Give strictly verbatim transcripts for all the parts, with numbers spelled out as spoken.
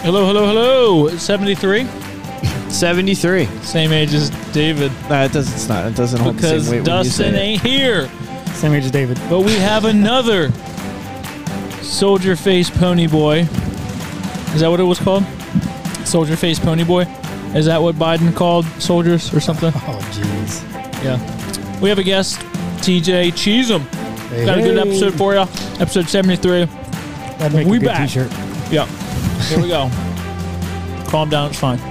Hello, hello, hello. seventy-three? seventy-three. Same age as David. Nah, it doesn't. It's not. It doesn't hold Because the same weight Dustin when you say ain't here. Same age as David. But we have another Soldier Face Pony Boy. Is that what it was called? Soldier Face Pony Boy? Is that what Biden called soldiers or something? Oh, jeez. Yeah. We have a guest, T J Cheesem. Hey, Got a good hey. episode for you. Episode seventy-three. That'd make We a good back. t-shirt. Yeah. Here we go. Calm down. It's fine.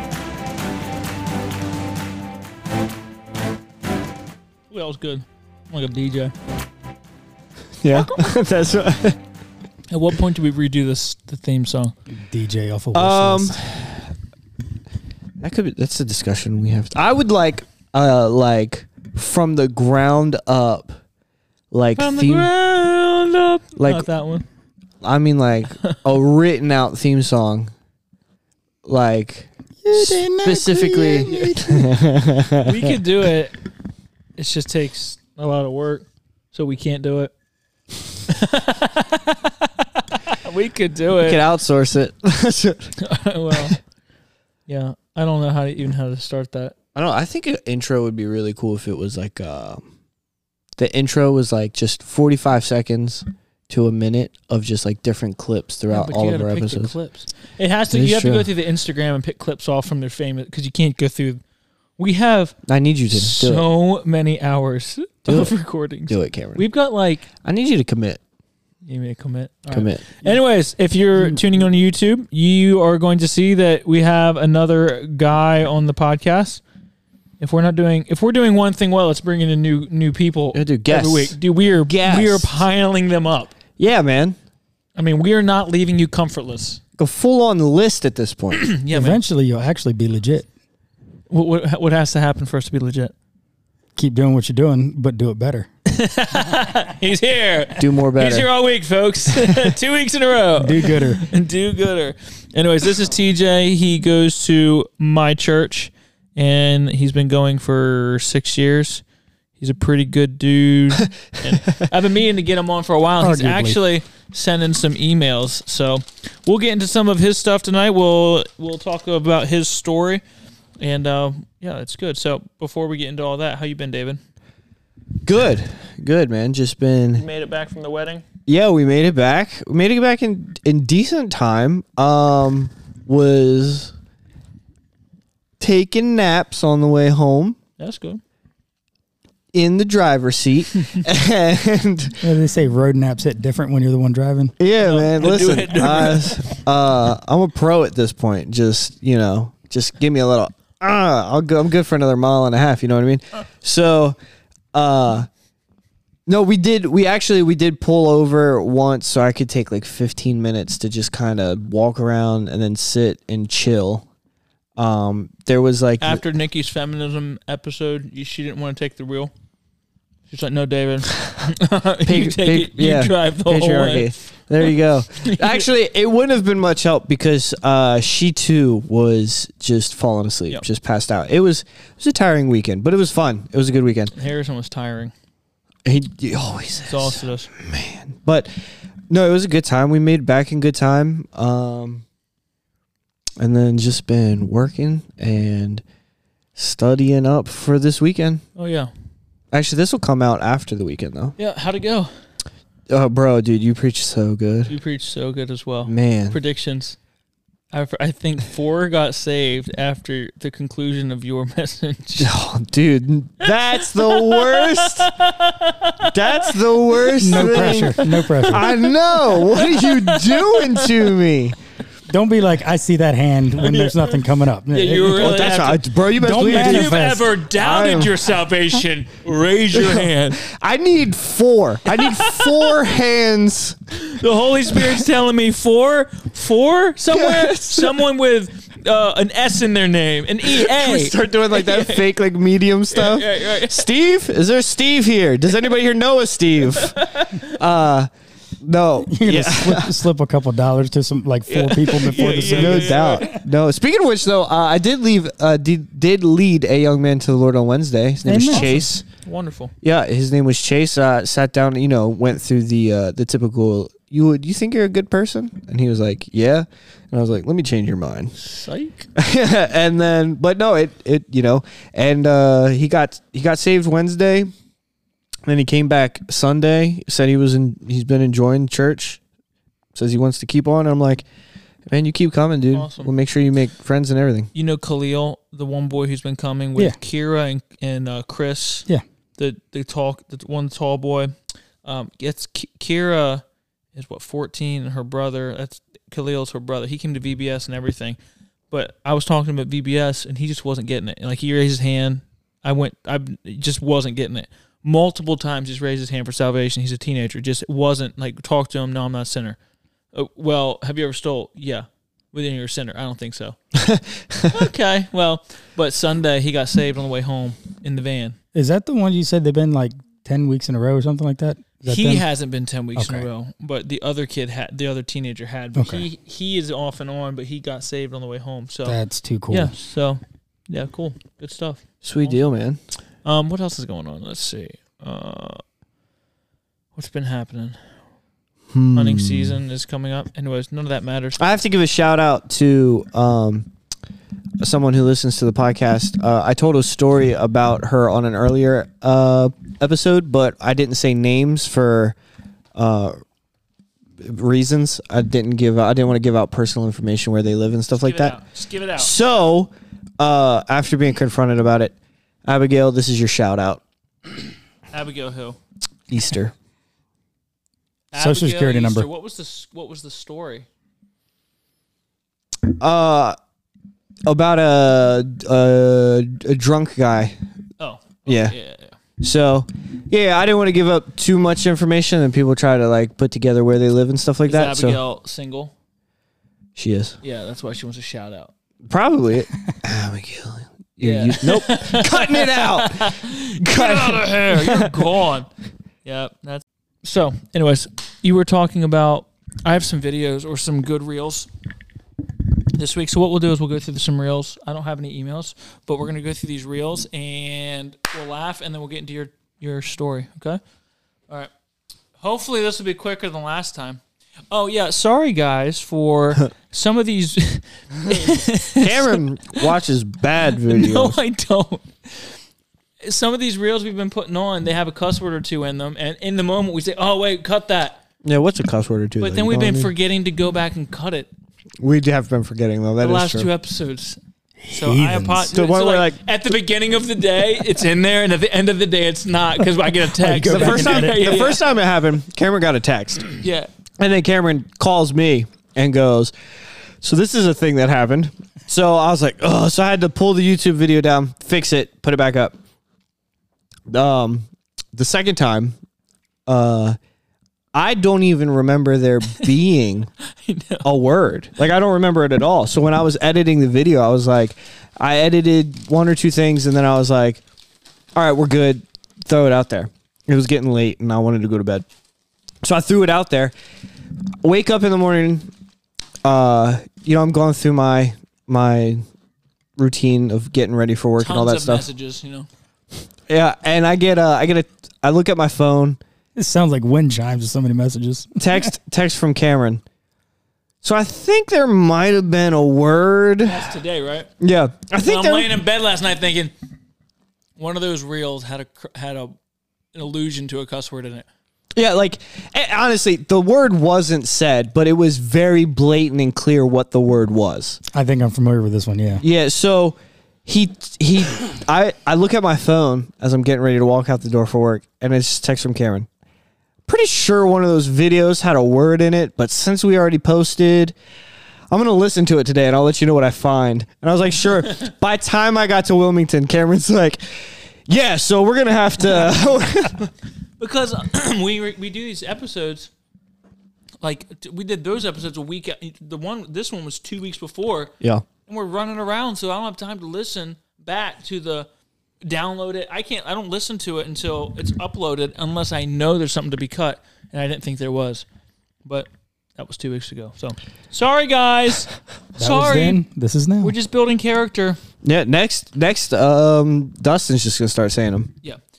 Ooh, that was good. I'm like a D J. Yeah, that's right. At what point do we redo this the theme song? D J off of wish Um, list. that could be. That's a discussion we have. To, I would like, uh, like from the ground up, like From the theme. ground up. Like- Not that one. I mean, like a written out theme song, like specifically. We could do it. It just takes a lot of work, so we can't do it. We could do We it. could outsource it. Well, yeah. I don't know how to, even how to start that. I don't know. I think an intro would be really cool if it was like uh, the intro was like just forty-five seconds to a minute of just like different clips Yeah, throughout but all you of gotta our pick the episodes. clips. It has to. It is You have to true. go through the Instagram and pick clips off from their famous because you can't go through. We have I need you to do it. so many hours Do of it. recordings. Do it, Cameron. We've got like. I need you to commit. You may commit. All right. Commit. Anyways, if you're tuning on YouTube, you are going to see that we have another guy on the podcast. If we're not doing, if we're doing one thing well, let's bring in new new people Yeah, dude, guests. every week. Dude, we are Guests. we are piling them up. Yeah, man. I mean, we are not leaving you comfortless. Go full on list at this point. Yeah, man. Eventually, you'll actually be legit. What, what what has to happen for us to be legit? Keep doing what you're doing, but do it better. He's here. Do more better. He's here all week, folks. Two weeks in a row. Do gooder. Do gooder. Anyways, this is T J. He goes to my church, and he's been going for six years. He's a pretty good dude. And I've been meaning to get him on for a while. He's Arguably. actually sending some emails. So we'll get into some of his stuff tonight. We'll we'll talk about his story. And uh, yeah, it's good. So before we get into all that, how you been, David? Good. Good, man. Just You been. made it back from the wedding? Yeah, we made it back. We made it back in in decent time. Um, was taking naps on the way home That's good. in the driver's seat, and Yeah, they say road naps hit different when you're the one driving. yeah, No, man. they do Listen, it different. uh, uh, I'm a pro at this point. Just you know, just give me a little. Ah, I'll go. I'm good for another mile and a half. You know what I mean? So, uh, no, we did. We actually we did pull over once, so I could take like fifteen minutes to just kind of walk around and then sit and chill. Um, there was like After Nikki's feminism episode, you, she didn't want to take the wheel. She's like, "No, David, you Pig- take pig- it. You yeah, drive the whole way." patriarchy. There you go. Actually, it wouldn't have been much help because uh, she too was just falling asleep, Yep. just passed out. It was it was a tiring weekend, but it was fun. It was a good weekend. Harrison was tiring. He, he always is, Exhausted us. man. But no, it was a good time. We made it back in good time. Um, and then just been working and studying up for this weekend. Oh yeah, Actually, this will come out after the weekend though. yeah. How'd it go? Oh, bro, dude, you preach so good, You preached so good as well. man. Predictions. I, I think four got saved after the conclusion of your message. Oh, dude, that's the worst. That's the worst. No thing. pressure. No pressure. I know. What are you doing to me? Don't be like, I see that hand when there's nothing coming up. Yeah, you It- really Oh, that's have right, to- bro. You best Don't believe If it. you've manifest. ever doubted I'm- your salvation, raise your hand. I need four. I need four hands. The Holy Spirit's telling me four, four somewhere. Yes. Someone with uh, an S in their name, an E A. We start doing like that fake, like medium stuff. Yeah, yeah, yeah. Steve, is there Steve here? Does anybody here know a Steve? Uh, no. You're gonna Yeah. slip, slip a couple dollars to some like four people before Yeah, the yeah, No service. doubt. No. Speaking of which, though, uh, I did leave. Uh, did did lead a young man to the Lord on Wednesday. His name Amen. was Chase. Wonderful. Yeah, his name was Chase. Uh, sat down. You know, went through the uh, the typical you would you think you're a good person?" And he was like, "Yeah." And I was like, "Let me change your mind." Psych. And then, but no, it it you know, and uh, he got he got saved Wednesday. Then he came back Sunday. Said he was in. He's been enjoying church. Says he wants to keep on. And I'm like, man, you keep coming, dude. Awesome. We'll make sure you make friends and everything. You know Khalil, the one boy who's been coming with Yeah. Kira and, and uh, Chris. Yeah. The the tall the one tall boy. Um, it's K- Kira is what fourteen, and her brother. That's Khalil's her brother. He came to V B S and everything. But I was talking to him at V B S, and he just wasn't getting it. And like he raised his hand. I went. I just wasn't getting it. Multiple times, just raised his hand for salvation. He's a teenager. Just wasn't like talk to him. No, I'm not a sinner. Uh, well, have you ever stole? Yeah. Within your center, I don't think so. Okay, well, but Sunday he got saved on the way home in the van. Is that the one you said they've been like ten weeks in a row or something like that? Is that He them? hasn't been ten weeks in Okay. a row, but the other kid had, the other teenager had. But Okay. he he is off and on, but he got saved on the way home. So That's too cool. yeah, so yeah, cool, good stuff. Sweet deal, man. Um, what else is going on? Let's see. Uh, what's been happening? Hmm. Hunting season is coming up. Anyways, none of that matters. I have to give a shout out to um, someone who listens to the podcast. Uh, I told a story about her on an earlier uh, episode, but I didn't say names for uh, reasons. I didn't give. I didn't want to give out personal information where they live and stuff like Give it that. out. Just give it out. So, uh, after being confronted about it, Abigail, this is your shout out. Abigail who? Easter. Social Abigail security Easter. number. What was the s- What was the story? Uh, about a, a a drunk guy. Oh, Yeah. yeah, yeah. So, yeah, I didn't want to give up too much information, and people try to like put together where they live and stuff like Is that. So Abigail single? she is Yeah, that's why she wants a shout out. probably Abigail. You- Yeah. you- nope, cutting it out. Get out of here! You're gone. Yeah, that's so. Anyways, you were talking about. I have some videos or some good reels this week. So what we'll do is we'll go through some reels. I don't have any emails, but we're gonna go through these reels and we'll laugh and then we'll get into your your story. Okay. All right. Hopefully this will be quicker than last time. Oh yeah, sorry guys for some of these. Cameron watches bad videos. No, I don't. Some of these reels we've been putting on, they have a cuss word or two in them, and in the moment we say, "Oh wait, cut that." Yeah, what's a cuss word or two? But though? then You we've know what been I mean? forgetting to go back and cut it. We have been forgetting though. That The is last true. two episodes. So I Heathens. apologize. So what we're like- at the beginning of the day, it's in there, and at the end of the day, it's not because I get a text. go the back first and time, edit. Yeah, the yeah. first time it happened, Cameron got a text, yeah. and then Cameron calls me and goes, "So this is a thing that happened." So I was like, "Oh!" So I had to pull the YouTube video down, fix it, put it back up. Um, the second time, uh, I don't even remember there being I know. a word. Like, I don't remember it at all. So when I was editing the video, I was like, I edited one or two things, and then I was like, all right, we're good. Throw it out there. It was getting late, and I wanted to go to bed. So I threw it out there. Wake up in the morning. Uh, you know, I'm going through my my routine of getting ready for work Tons and all that of stuff. messages, you know. Yeah, and I get a, I get a, I look at my phone. This sounds like wind chimes with so many messages. Text text from Cameron. So I think there might have been a word. That's today, right? Yeah, I And think I'm there. laying in bed last night thinking one of those reels had a cr- had a an allusion to a cuss word in it. Yeah, like eh, honestly, the word wasn't said, but it was very blatant and clear what the word was. I think I'm familiar with this one. Yeah. Yeah, so he he I I look at my phone as I'm getting ready to walk out the door for work, and it's just text from Cameron. Pretty sure one of those videos had a word in it, but since we already posted, I'm going to listen to it today and I'll let you know what I find. And I was like, sure. By the time I got to Wilmington, Cameron's like, yeah, so we're going to have to. Because we we do these episodes, like t- we did those episodes a week. The one, this one was two weeks before, Yeah. and we're running around, so I don't have time to listen back to the download it. I can't. I don't listen to it until it's uploaded, unless I know there's something to be cut, and I didn't think there was. But that was two weeks ago. So sorry, guys. That was sorry. then. This is now. We're just building character. Yeah, next, next, um, Dustin's just going to start saying them. Yeah.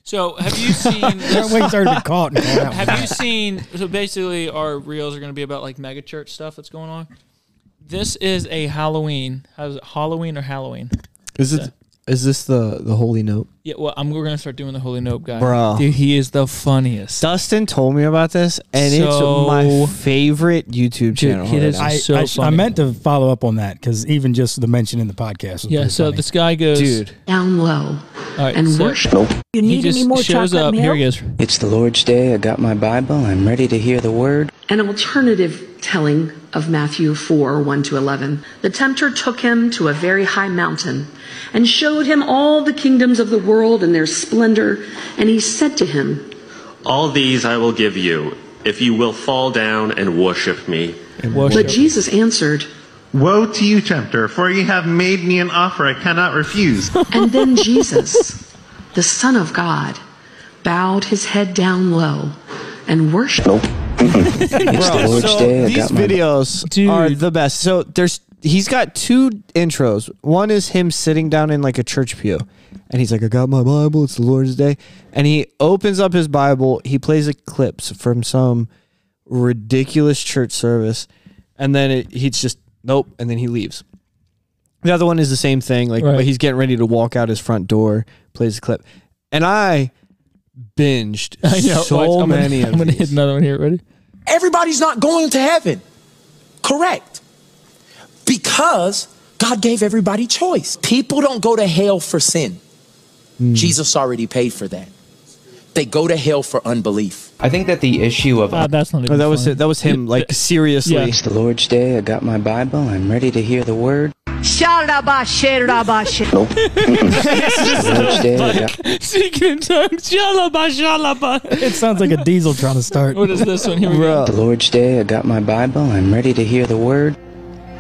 So have you seen? That way he's already been caught. And caught out. Have you seen? So basically, our reels are going to be about like mega church stuff that's going on. This is a Halloween. How's it? Halloween or Halloween? Is it? Is this the the Holy Note? Yeah. Well, I'm. We're going to start doing the Holy Note guy, Bro. Dude, he is the funniest. Dustin told me about this, and So- it's my favorite YouTube channel. it right is now. I, so I, I funny. meant to follow up on that because even just the mention in the podcast. Was Yeah. pretty So funny. this guy goes, dude. down low All right, and so worship. Nope. You He need just any more shows chocolate up. milk? Here he is. It's the Lord's Day. I got my Bible. I'm ready to hear the word. An alternative telling of Matthew four, one to eleven. The tempter took him to a very high mountain and showed him all the kingdoms of the world and their splendor. And he said to him, All these I will give you, if you will fall down and worship me. but Worship. Jesus answered, Woe to you, tempter, for you have made me an offer I cannot refuse. and then Jesus, the Son of God, bowed his head down low and worshiped. Nope. It's the Lord's So Day. I these got my videos Dude. are the best. So there's he's got two intros. One is him sitting down in like a church pew, and he's like, "I got my Bible. It's the Lord's Day," and he opens up his Bible. He plays a clips from some ridiculous church service, and then it, he's just nope, and then he leaves. The other one is the same thing, like Right. but he's getting ready to walk out his front door, plays a clip, and I binged I know. so Watch, I'm gonna- many I'm of going to these. hit another one here. Ready? Everybody's not going to heaven. Correct. Because God gave everybody choice. People don't go to hell for sin. Jesus already paid for that. They go to hell for unbelief. I think that the issue of Uh, that's not even Oh, that was funny. it. That was him. Like seriously. Yeah. it's the Lord's Day. I got my Bible. I'm ready to hear the word. Nope. It's the Lord's Day. I got Speaking in tongues. Shalaba, shalaba. it sounds like a diesel trying to start. What is this one? Here we Bro. the Lord's Day. I got my Bible. I'm ready to hear the word. go.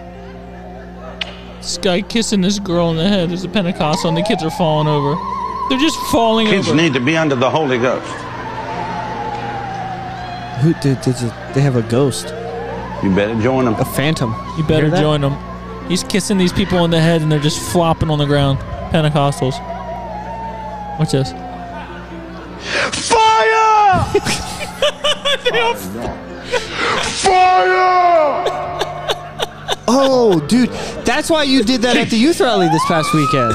This guy kissing this girl in the head. There's a Pentecostal and the kids are falling over. They're just falling Kids over. need to be under the Holy Ghost. Who did, did it- they have a ghost, You better join them. a phantom? You better Hear that? join them. He's kissing these people in the head and they're just flopping on the ground. Pentecostals. Watch this. Fire! Fire! Oh, dude, that's why you did that at the youth rally this past weekend.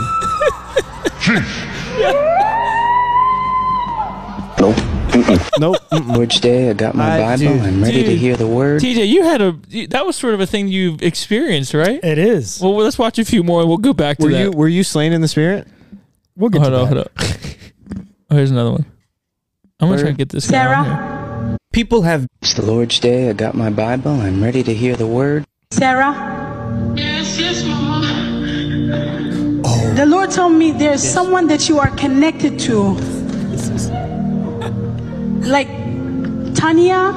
Nope. Nope. mm-mm. Lord's Day. I got my I- Bible. dude, I'm ready to dude. hear the word. T J, you had a. That was sort of a thing you've experienced, right? It is. Well, let's watch a few more and we'll go back to Were that. you were you slain in the spirit? We'll get hold to on, that. hold on. Oh, here's another one. I'm going to try to get this guy on here. People have. It's the Lord's Day. I got my Bible. I'm ready to hear the word. Sarah? Yes, yes, Mama. The Lord told me there's someone that you are connected to. Like Tanya?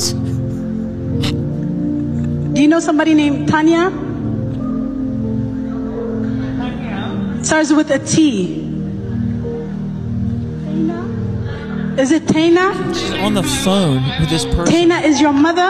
Do you know somebody named Tanya? Starts with a T. Is it Tana? She's on the phone with this person. Tana is your mother?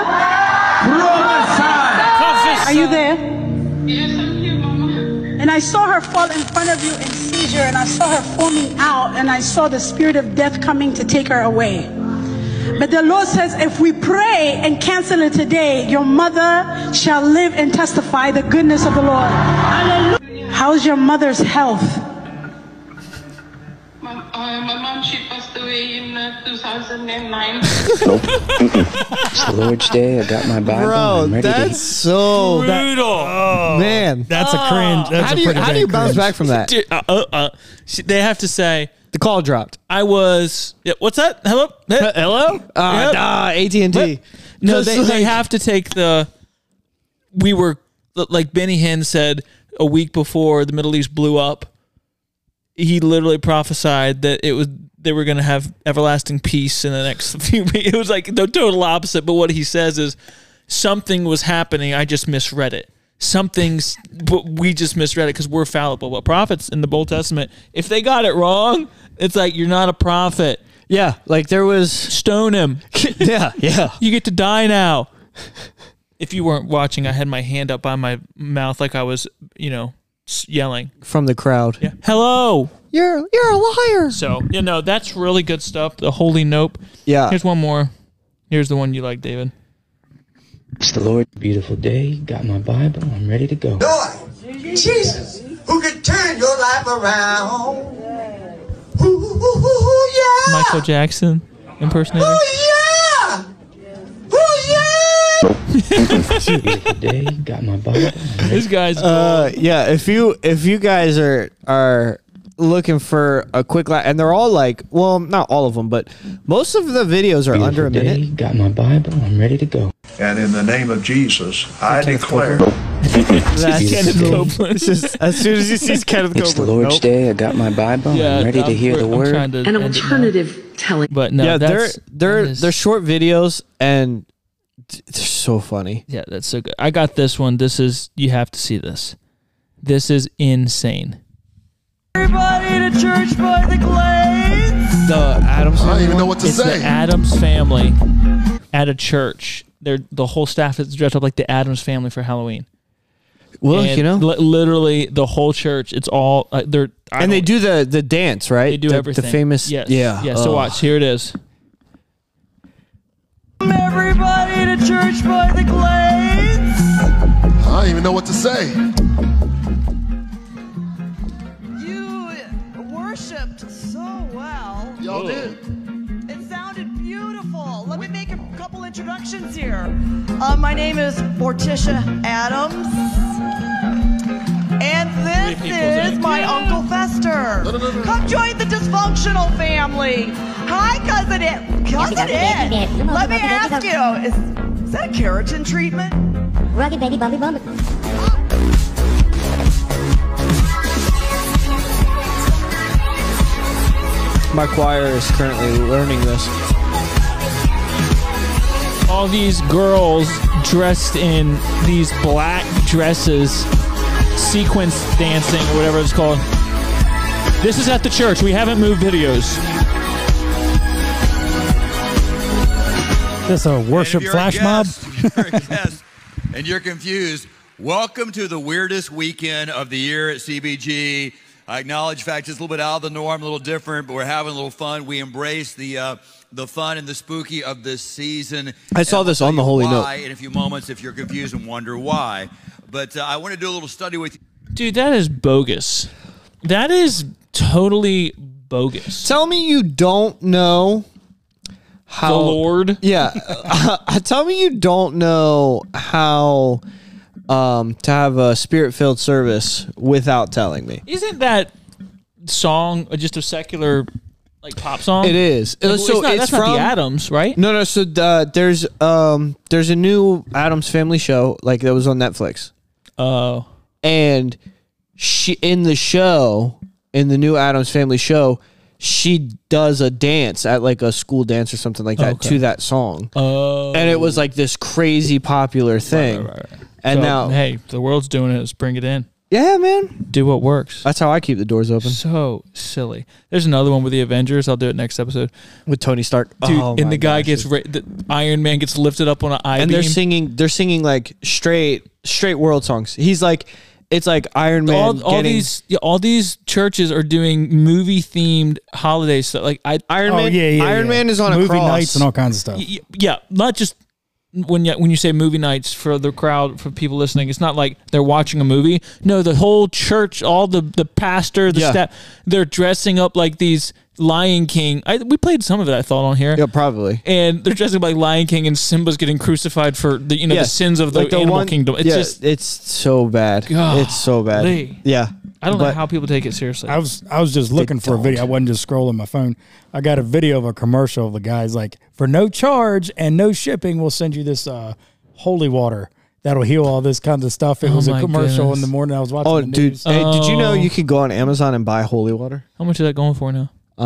Are you there? Yes, I'm here, Mama. And I saw her fall in front of you in seizure, and I saw her foaming out, and I saw the spirit of death coming to take her away. But the Lord says, if we pray and cancel it today, your mother shall live and testify the goodness of the Lord. Hallelujah. How's your mother's health? My, uh, my mom, she passed away in uh, two thousand nine. Nope. It's the Lord's Day. I got my Bible. Bro, I'm ready that's so Brutal. man. That's a cringe. That's How a do you pretty how do you bad bounce cringe. back from that? Dude, uh, uh, uh, she- they have to say, The call dropped. I was. Yeah, what's that? Hello? Uh, hello? Uh, Yep. nah, A T and T. No, they, they have to take the. We were, like Benny Hinn said a week before the Middle East blew up, he literally prophesied that it was they were going to have everlasting peace in the next few weeks. It was like the total opposite. But what he says is something was happening. I just misread it. Something's, but we just misread it because we're fallible. But prophets in the Old Testament, if they got it wrong, it's like you're not a prophet. Yeah, like there was. Stone him. Yeah, yeah. You get to die now. If you weren't watching, I had my hand up by my mouth like I was, you know, s- yelling. From the crowd. Yeah. Hello. You're you're a liar. So, you know, that's really good stuff. The Holy Nope. Yeah. Here's one more. Here's the one you like, David. It's the Lord. Beautiful day. Got my Bible. I'm ready to go. Lord, Jesus, who can turn your life around. Ooh, ooh, ooh, ooh, yeah. Michael Jackson impersonator. Oh, yeah. Oh, yeah. Beautiful day. Got my Bible. This guy's Uh, yeah. If you if you guys are are looking for a quick laugh, and they're all like, well, not all of them, but most of the videos are Beautiful under a day. minute. Got my Bible. I'm ready to go. And in the name of Jesus, I declare. That's Kenneth Copeland. It's just, as soon as he sees Kenneth It's the Copeland, Lord's nope. day. I got my Bible. Yeah, I'm ready to I'm- hear the I'm word. trying to An end it now. alternative telling. But no, yeah, they're that's, they're that is- they're short videos and they're so funny. yeah, that's so good. I got this one. This is, you have to see this. This is insane. Everybody to church by the glades. The Adams. I don't even know what to It's say. the Adams family at a church. They're the whole staff is dressed up like the Adams family for Halloween. Well, And you know, li- literally the whole church. It's all uh, they're I and they don't- do the the dance, right? They do the, everything. The famous, yes, yeah, yeah. So Oh. watch. Here it is. Everybody to church by the glades. I don't even know what to say. You worshipped so well. Y'all did. It sounded beautiful. Let me make a couple introductions here. Uh, my name is Morticia Adams. And this is my Uncle Fester. Come join the dysfunctional family. Hi, Cousin Ed. Cousin Ed. Let me ask you, is, is that a keratin treatment? Rugged baby bumpy bumpy. My choir is currently learning this. All these girls dressed in these black dresses, sequence dancing or whatever it's called. This is at the church. We haven't moved videos. This a worship flash mob? Yes, and you're confused. Welcome to the weirdest weekend of the year at C B G. I acknowledge the fact it's a little bit out of the norm, a little different, but we're having a little fun. We embrace the uh, the fun and the spooky of this season. I saw And this I'll on tell the you Holy why Note. in a few moments if you're confused and wonder why. But uh, I want to do a little study with you. Dude, that is bogus. That is totally bogus. Tell me you don't know how The Lord? Yeah, uh, tell me you don't know how um, to have a spirit-filled service without telling me. Isn't that song just a secular like pop song? It is. Like, Uh, it's so not, it's that's from not the Adams, right? No, no. So uh, there's um there's a new Adams Family show like that was on Netflix. Oh. And she in the show in the new Adams Family show, she does a dance at like a school dance or something like that Okay. to that song. Oh. And it was like this crazy popular thing. Right, right, right. And So, now, hey, the world's doing it. Let's bring it in. yeah, man, Do what works. that's how I keep the doors open So silly. There's another one with the Avengers. I'll do it next episode. with Tony Stark. Dude, Oh and my the guy gosh. gets ra- the Iron Man gets lifted up on an I and beam. they're singing they're singing like straight straight world songs. He's like it's like Iron Man all, all getting these yeah, all these churches are doing movie themed holiday stuff. Like I Iron Oh, Man yeah, yeah, Iron yeah. Man is on Movie a cross. nights and all kinds of stuff. y- y- yeah, not just when you when you say movie nights for the crowd for people listening. It's not like they're watching a movie. No, the whole church, all the the pastor, the Yeah. staff, they're dressing up like these Lion King. I, we played some of that I thought on here. Yeah, probably. And they're dressing up like Lion King, and Simba's getting crucified for the you know Yeah. the sins of the, Like the animal one- kingdom. It's yeah, just it's so bad. It's so bad. Golly. Yeah. I don't know But- how people take it seriously. I was I was just looking for a video. I wasn't just scrolling my phone. I got a video of a commercial of the guys like, for no charge and no shipping, we'll send you this uh, holy water that'll heal all this kind of stuff. It Oh was a my commercial goodness. in the morning. I was watching. Oh, the dude! news. Hey, did you know Oh. you could go on Amazon and buy holy water? How much is that going for now?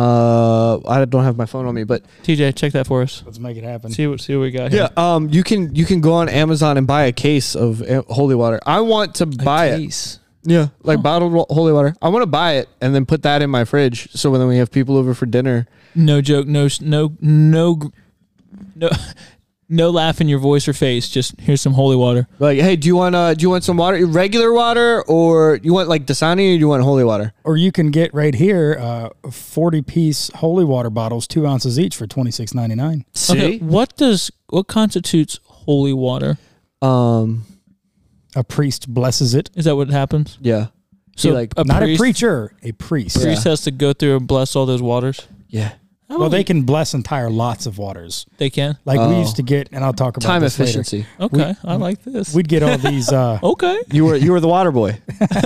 Uh, I don't have my phone on me, but T J, check that for us. Let's make it happen. See what see what we got here. yeah, um, you can you can go on Amazon and buy a case of uh, holy water. I want to buy it. Case. Yeah, like bottled wa- holy water. I want to buy it and then put that in my fridge. So when we have people over for dinner, No joke. No s- no no gr- no. No laugh in your voice or face. Just here's some holy water. Like, hey, do you want uh, do you want some water, regular water, or you want like Dasani, or do you want holy water? Or you can get right here uh, forty piece holy water bottles, two ounces each for twenty six ninety nine. See, okay, what does what constitutes holy water? Um, a priest blesses it. Is that what happens? Yeah. So He, like a not priest, a preacher, a priest. priest has to go through and bless all those waters. Yeah. Well, they can bless entire lots of waters. They can. Like we Oh. used to get, and I'll talk about Time this efficiency. later. Okay, We- I like this. We'd get all these. Uh, okay, You were you were the water boy.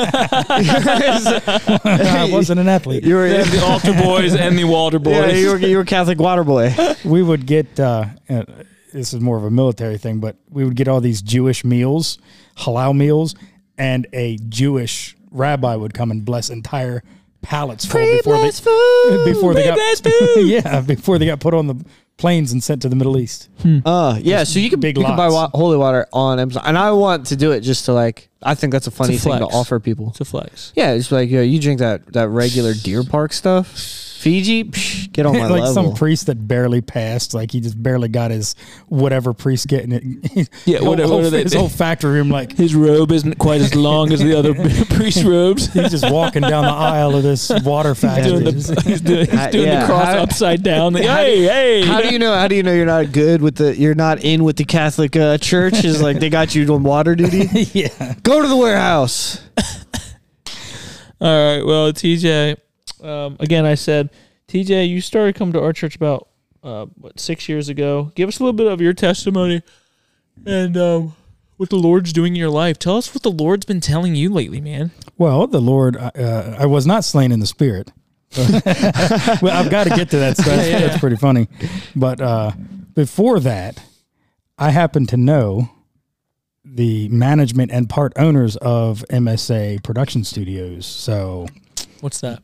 I wasn't an athlete. You were They have the altar boys and the Walter boys. Yeah, you were you were Catholic water boy. We would get. Uh, uh, this is more of a military thing, but we would get all these Jewish meals, halal meals, and a Jewish rabbi would come and bless entire pallets full before they food. before they got Pre-blessed food. yeah before they got put on the planes and sent to the Middle East. Uh, yeah. So you can big you can buy lots. wa- holy water on Amazon, and I want to do it just to like. I think that's a funny It's a thing to flex. offer people. It's a flex. Yeah, it's like yo, you drink that that regular Deer Park stuff. Fiji, psh, get on my Like level. some priest that barely passed, like he just barely got his whatever priest getting it. Yeah, what- His what are they- His whole factory room, like His robe isn't quite as long as the other priest robes. he's just walking down the aisle of this water factory. doing the, he's doing, he's Uh, doing yeah, the cross how- upside down. Like, how- hey, hey. How do you know? How do you know you're not good with the? You're not in with the Catholic uh, Church? Is like they got you doing water duty. yeah. Go to the warehouse. All right. Well, T J, um, again, I said, T J, you started coming to our church about uh, what six years ago. Give us a little bit of your testimony and um, what the Lord's doing in your life. Tell us what the Lord's been telling you lately, man. Well, the Lord, uh, I was not slain in the spirit. Well, I've got to get to that stuff. Yeah, yeah. That's pretty funny. But uh, before that, I happen to know the management and part owners of M S A Production Studios. So, What's that?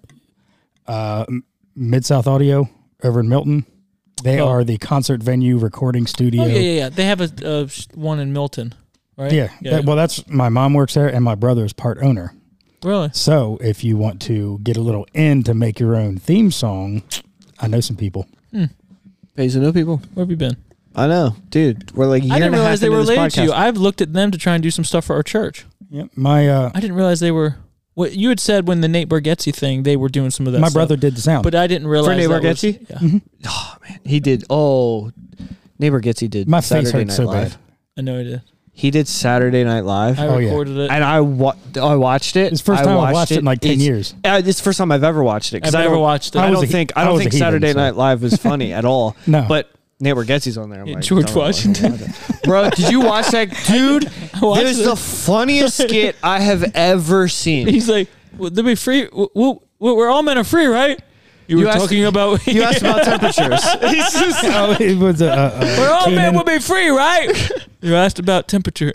uh, Mid South Audio over in Milton. They Oh. are the concert venue recording studio. Oh, yeah, yeah, yeah. They have a uh, one in Milton, right? Yeah. that- well, that's my mom works there, and my brother is part owner. Really? So, if you want to get a little in to make your own theme song, I know some people. Pays to know people. Where have you been? I know, dude. We're like a year I didn't and a half realize they into were this related to you. podcast. I've looked at them to try and do some stuff for our church. Yep. My uh, I didn't realize they were. What you had said when the Nate Bargatze thing, they were doing some of that. my stuff. brother did the sound. but I didn't realize Nate that was- Bargatze? yeah. Oh man, he did. Oh, neighbor gets he did. My face Saturday hurt Night so Live. bad. I know I did. He did Saturday Night Live, I Oh, yeah. recorded it. and I wa- I watched it. It's the first I time I've watched it in like ten It's- years. Uh, it's the first time I've ever watched it. 'cause I've I never don't- watched it. I I was don't a he- think I I don't was a think heathen, Saturday so- Night Live was funny at all. No. but Neighbor Getsy's on there. I'm Yeah, like, George don't know, I don't Washington. watch it. Bro, did you watch that, dude? watched It was it. the funniest skit I have ever seen. He's like, well, "They'll be free. Well, well, we're all men are free, right?" You, You were asked- talking about. You asked about temperatures. He's just- Oh, it was a, a, a We're all men Canaan- will be free, right? You asked about temperature.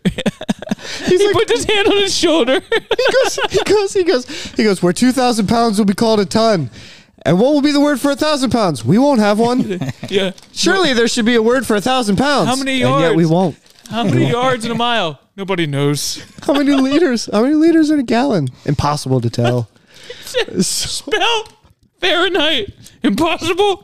he put his hand on his shoulder. he goes, he goes, he goes, he goes, where two thousand pounds will be called a ton. And what will be the word for a thousand pounds? We won't have one. Yeah. Surely there should be a word for a thousand pounds. How many And yet we yards? won't. How many yards in a mile? Nobody knows. How many liters? How many liters in a gallon? Impossible to tell. Spell Fahrenheit. Impossible.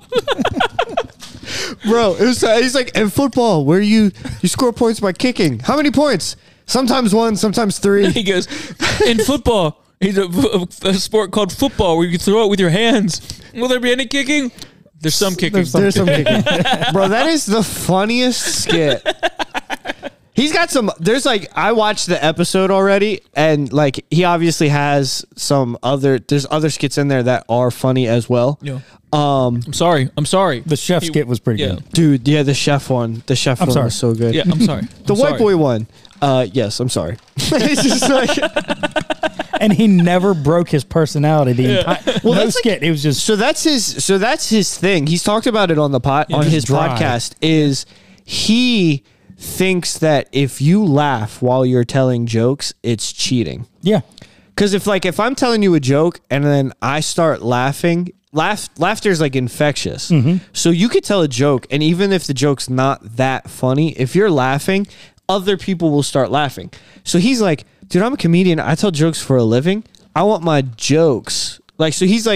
Bro, it was, uh, he's like, in football, where you, you score points by kicking. How many points? Sometimes one, sometimes three. He goes, in football, he's a, a, a sport called football where you can throw it with your hands. Will there be any kicking? There's some kicking. There's some, There's some kicking. Bro, that is the funniest skit. He's got some, there's like, I watched the episode already, and like, he obviously has some other, there's other skits in there that are funny as well. Yeah. Um, I'm sorry. I'm sorry. The chef He- skit was pretty yeah. good. Dude, yeah, the chef one, the chef I'm one sorry. was so good. Yeah, I'm sorry. The I'm white sorry. boy one, uh, yes, I'm sorry. It's just like, And he never broke his personality. The Yeah. entire Well, no that's like- skit. it was just so that's his, so that's his thing. He's talked about it on the pod, on just his dry. podcast. Is he thinks that if you laugh while you're telling jokes, it's cheating. yeah. Because if like if I'm telling you a joke and then I start laughing, laugh laughter is like infectious. So you could tell a joke, and even if the joke's not that funny, if you're laughing, other people will start laughing. So he's like, dude, I'm a comedian. I tell jokes for a living. I want my jokes like. So he's like,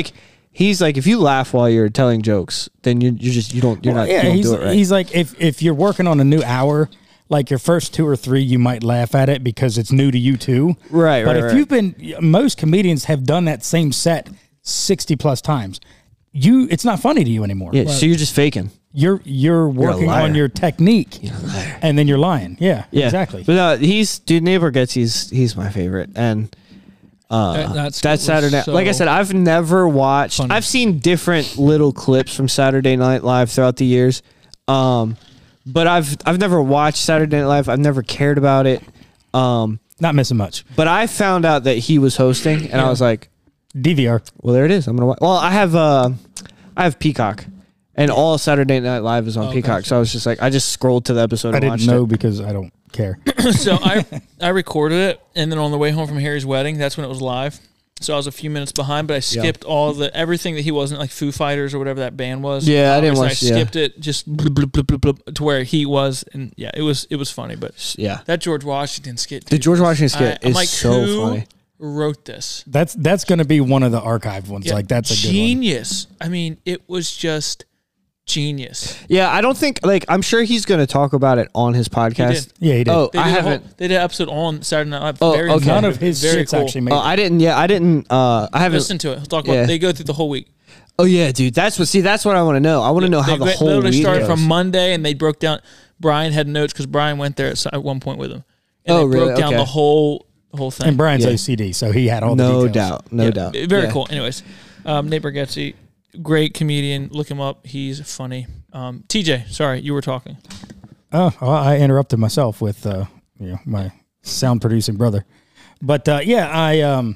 he's like, if you laugh while you're telling jokes, then you you just you don't you're Well, not yeah, you don't he's, do it right. he's like, if, if you're working on a new hour, like your first two or three, you might laugh at it because it's new to you too. Right, But right, if right. you've been, most comedians have done that same set sixty plus times. You, it's not funny to you anymore. Yeah, so you're just faking. You're you're working liar. on your technique, and then you're lying. Yeah, Yeah, exactly. But no, he's dude. Nate Bargatze's he's my favorite, and uh, That- that's- that's was Saturday. Night. Like I so said, I've never watched. funny. I've seen different little clips from Saturday Night Live throughout the years, um, but I've I've never watched Saturday Night Live. I've never cared about it. Um, Not missing much. But I found out that he was hosting, and I was like, D V R. Well, there it is. I'm gonna. Watch. Well, I have uh, I have Peacock. And all Saturday Night Live is on Oh, Peacock, gotcha. so I was just like, I just scrolled to the episode. I and didn't watched know it. because I don't care. So I I recorded it, and then on the way home from Harry's wedding, that's when it was live. So I was a few minutes behind, but I skipped all the everything that he wasn't, like Foo Fighters or whatever that band was. Yeah, I didn't Obviously, watch- I yeah. skipped it just blub, blub, blub, blub, blub, to where he was, and yeah, it was it was funny. But yeah, that George Washington skit, The dude, George was- Washington skit I, I'm is like, so who funny. Wrote this? That's that's going to be one of the archived ones. Yeah, Like that's a good one. genius. I mean, it was just genius. Yeah, I don't think like I'm sure he's going to talk about it on his podcast. Yeah, he did. Oh, They I did a whole- haven't. they did an episode on Saturday Night Live. Oh, very okay. None informative, of his very shit's cool. actually made. Oh, I didn't. Yeah, I didn't. Uh, I haven't. Listen to it. He'll talk about. Yeah. They go through the whole week. Oh yeah, dude. That's what. See, that's what I want to know. I want to know how they, the whole literally week started goes. from Monday, and they broke down. Brian had notes because Brian went there at, s- at one point with him. And Oh, they really? broke down Okay. the whole the whole thing. And Brian's Yeah. O C D, so he had all the No details. doubt. No Yeah, doubt. Very Yeah. cool. Anyways, um, Nate Bargatze, great comedian. Look him up. He's funny. Um, T J, sorry, you were talking. Oh, well, I interrupted myself with uh, you know, my sound producing brother, but uh, yeah, I um,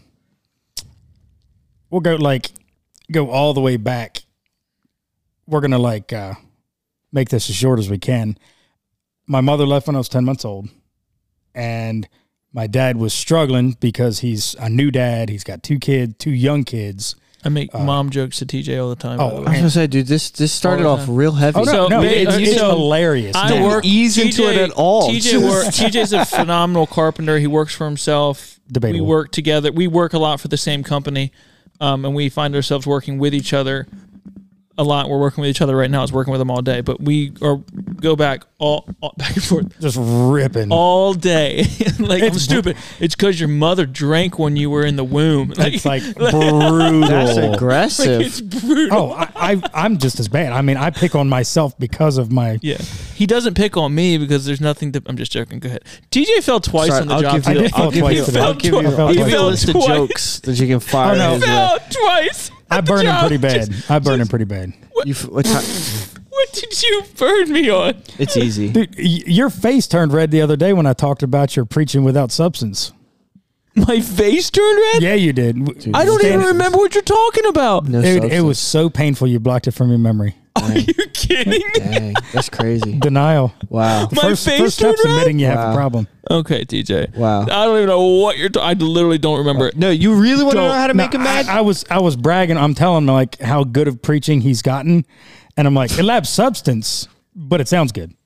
we'll go like go all the way back. We're gonna like uh, make this as short as we can. My mother left when I was ten months old, and my dad was struggling because he's a new dad. He's got two kids, two young kids. I make mom jokes to T J all the time. oh, by the I way. was gonna say, dude, this this started All the off time. real heavy. Oh no, So, no, they- it's, uh, it's so hilarious. I Don't work ease into it at all. T J work, T J's a phenomenal carpenter. He works for himself. Debatable. We work together. We work a lot for the same company, um, and we find ourselves working with each other a lot. We're working with each other right now. I was working with him all day, but we are go back all, all back and forth just ripping. all day. Like I'm It's stupid. It's because your mother drank when you were in the womb. It's like brutal. That's Like, aggressive. it's brutal. Oh, I, I, I'm just as bad. I mean, I pick on myself because of my. Yeah, he doesn't pick on me because there's nothing to. I'm just joking. Go ahead. T J fell twice Sorry, on the I'll job. give you, I did I'll fall give twice you, today. I'll give you, I fell I'll give twice. you a list of Twice. jokes that you can fire. Oh, no. his way. fell twice. I at the burn him job. pretty bad. Just- I burn him pretty bad. You f- what time? What did you burn me on? It's easy. Dude, y- your face turned red the other day when I talked about your preaching without substance. My face turned red. Yeah, you did. I don't even Stan- remember what you're talking about. No Dude, it substance. was so painful you blocked it from your memory. Are you kidding me? Dang, that's crazy. Denial. Wow. The My first, face first turned step's red? admitting you have Wow. a problem. Okay, T J. Wow. I don't even know what you're. T- I literally don't remember it. No, you really want to Don't- know how to No, make him mad? I, I was I was bragging. I'm telling him like how good of preaching he's gotten, and I'm like, it lacks substance, but it sounds good.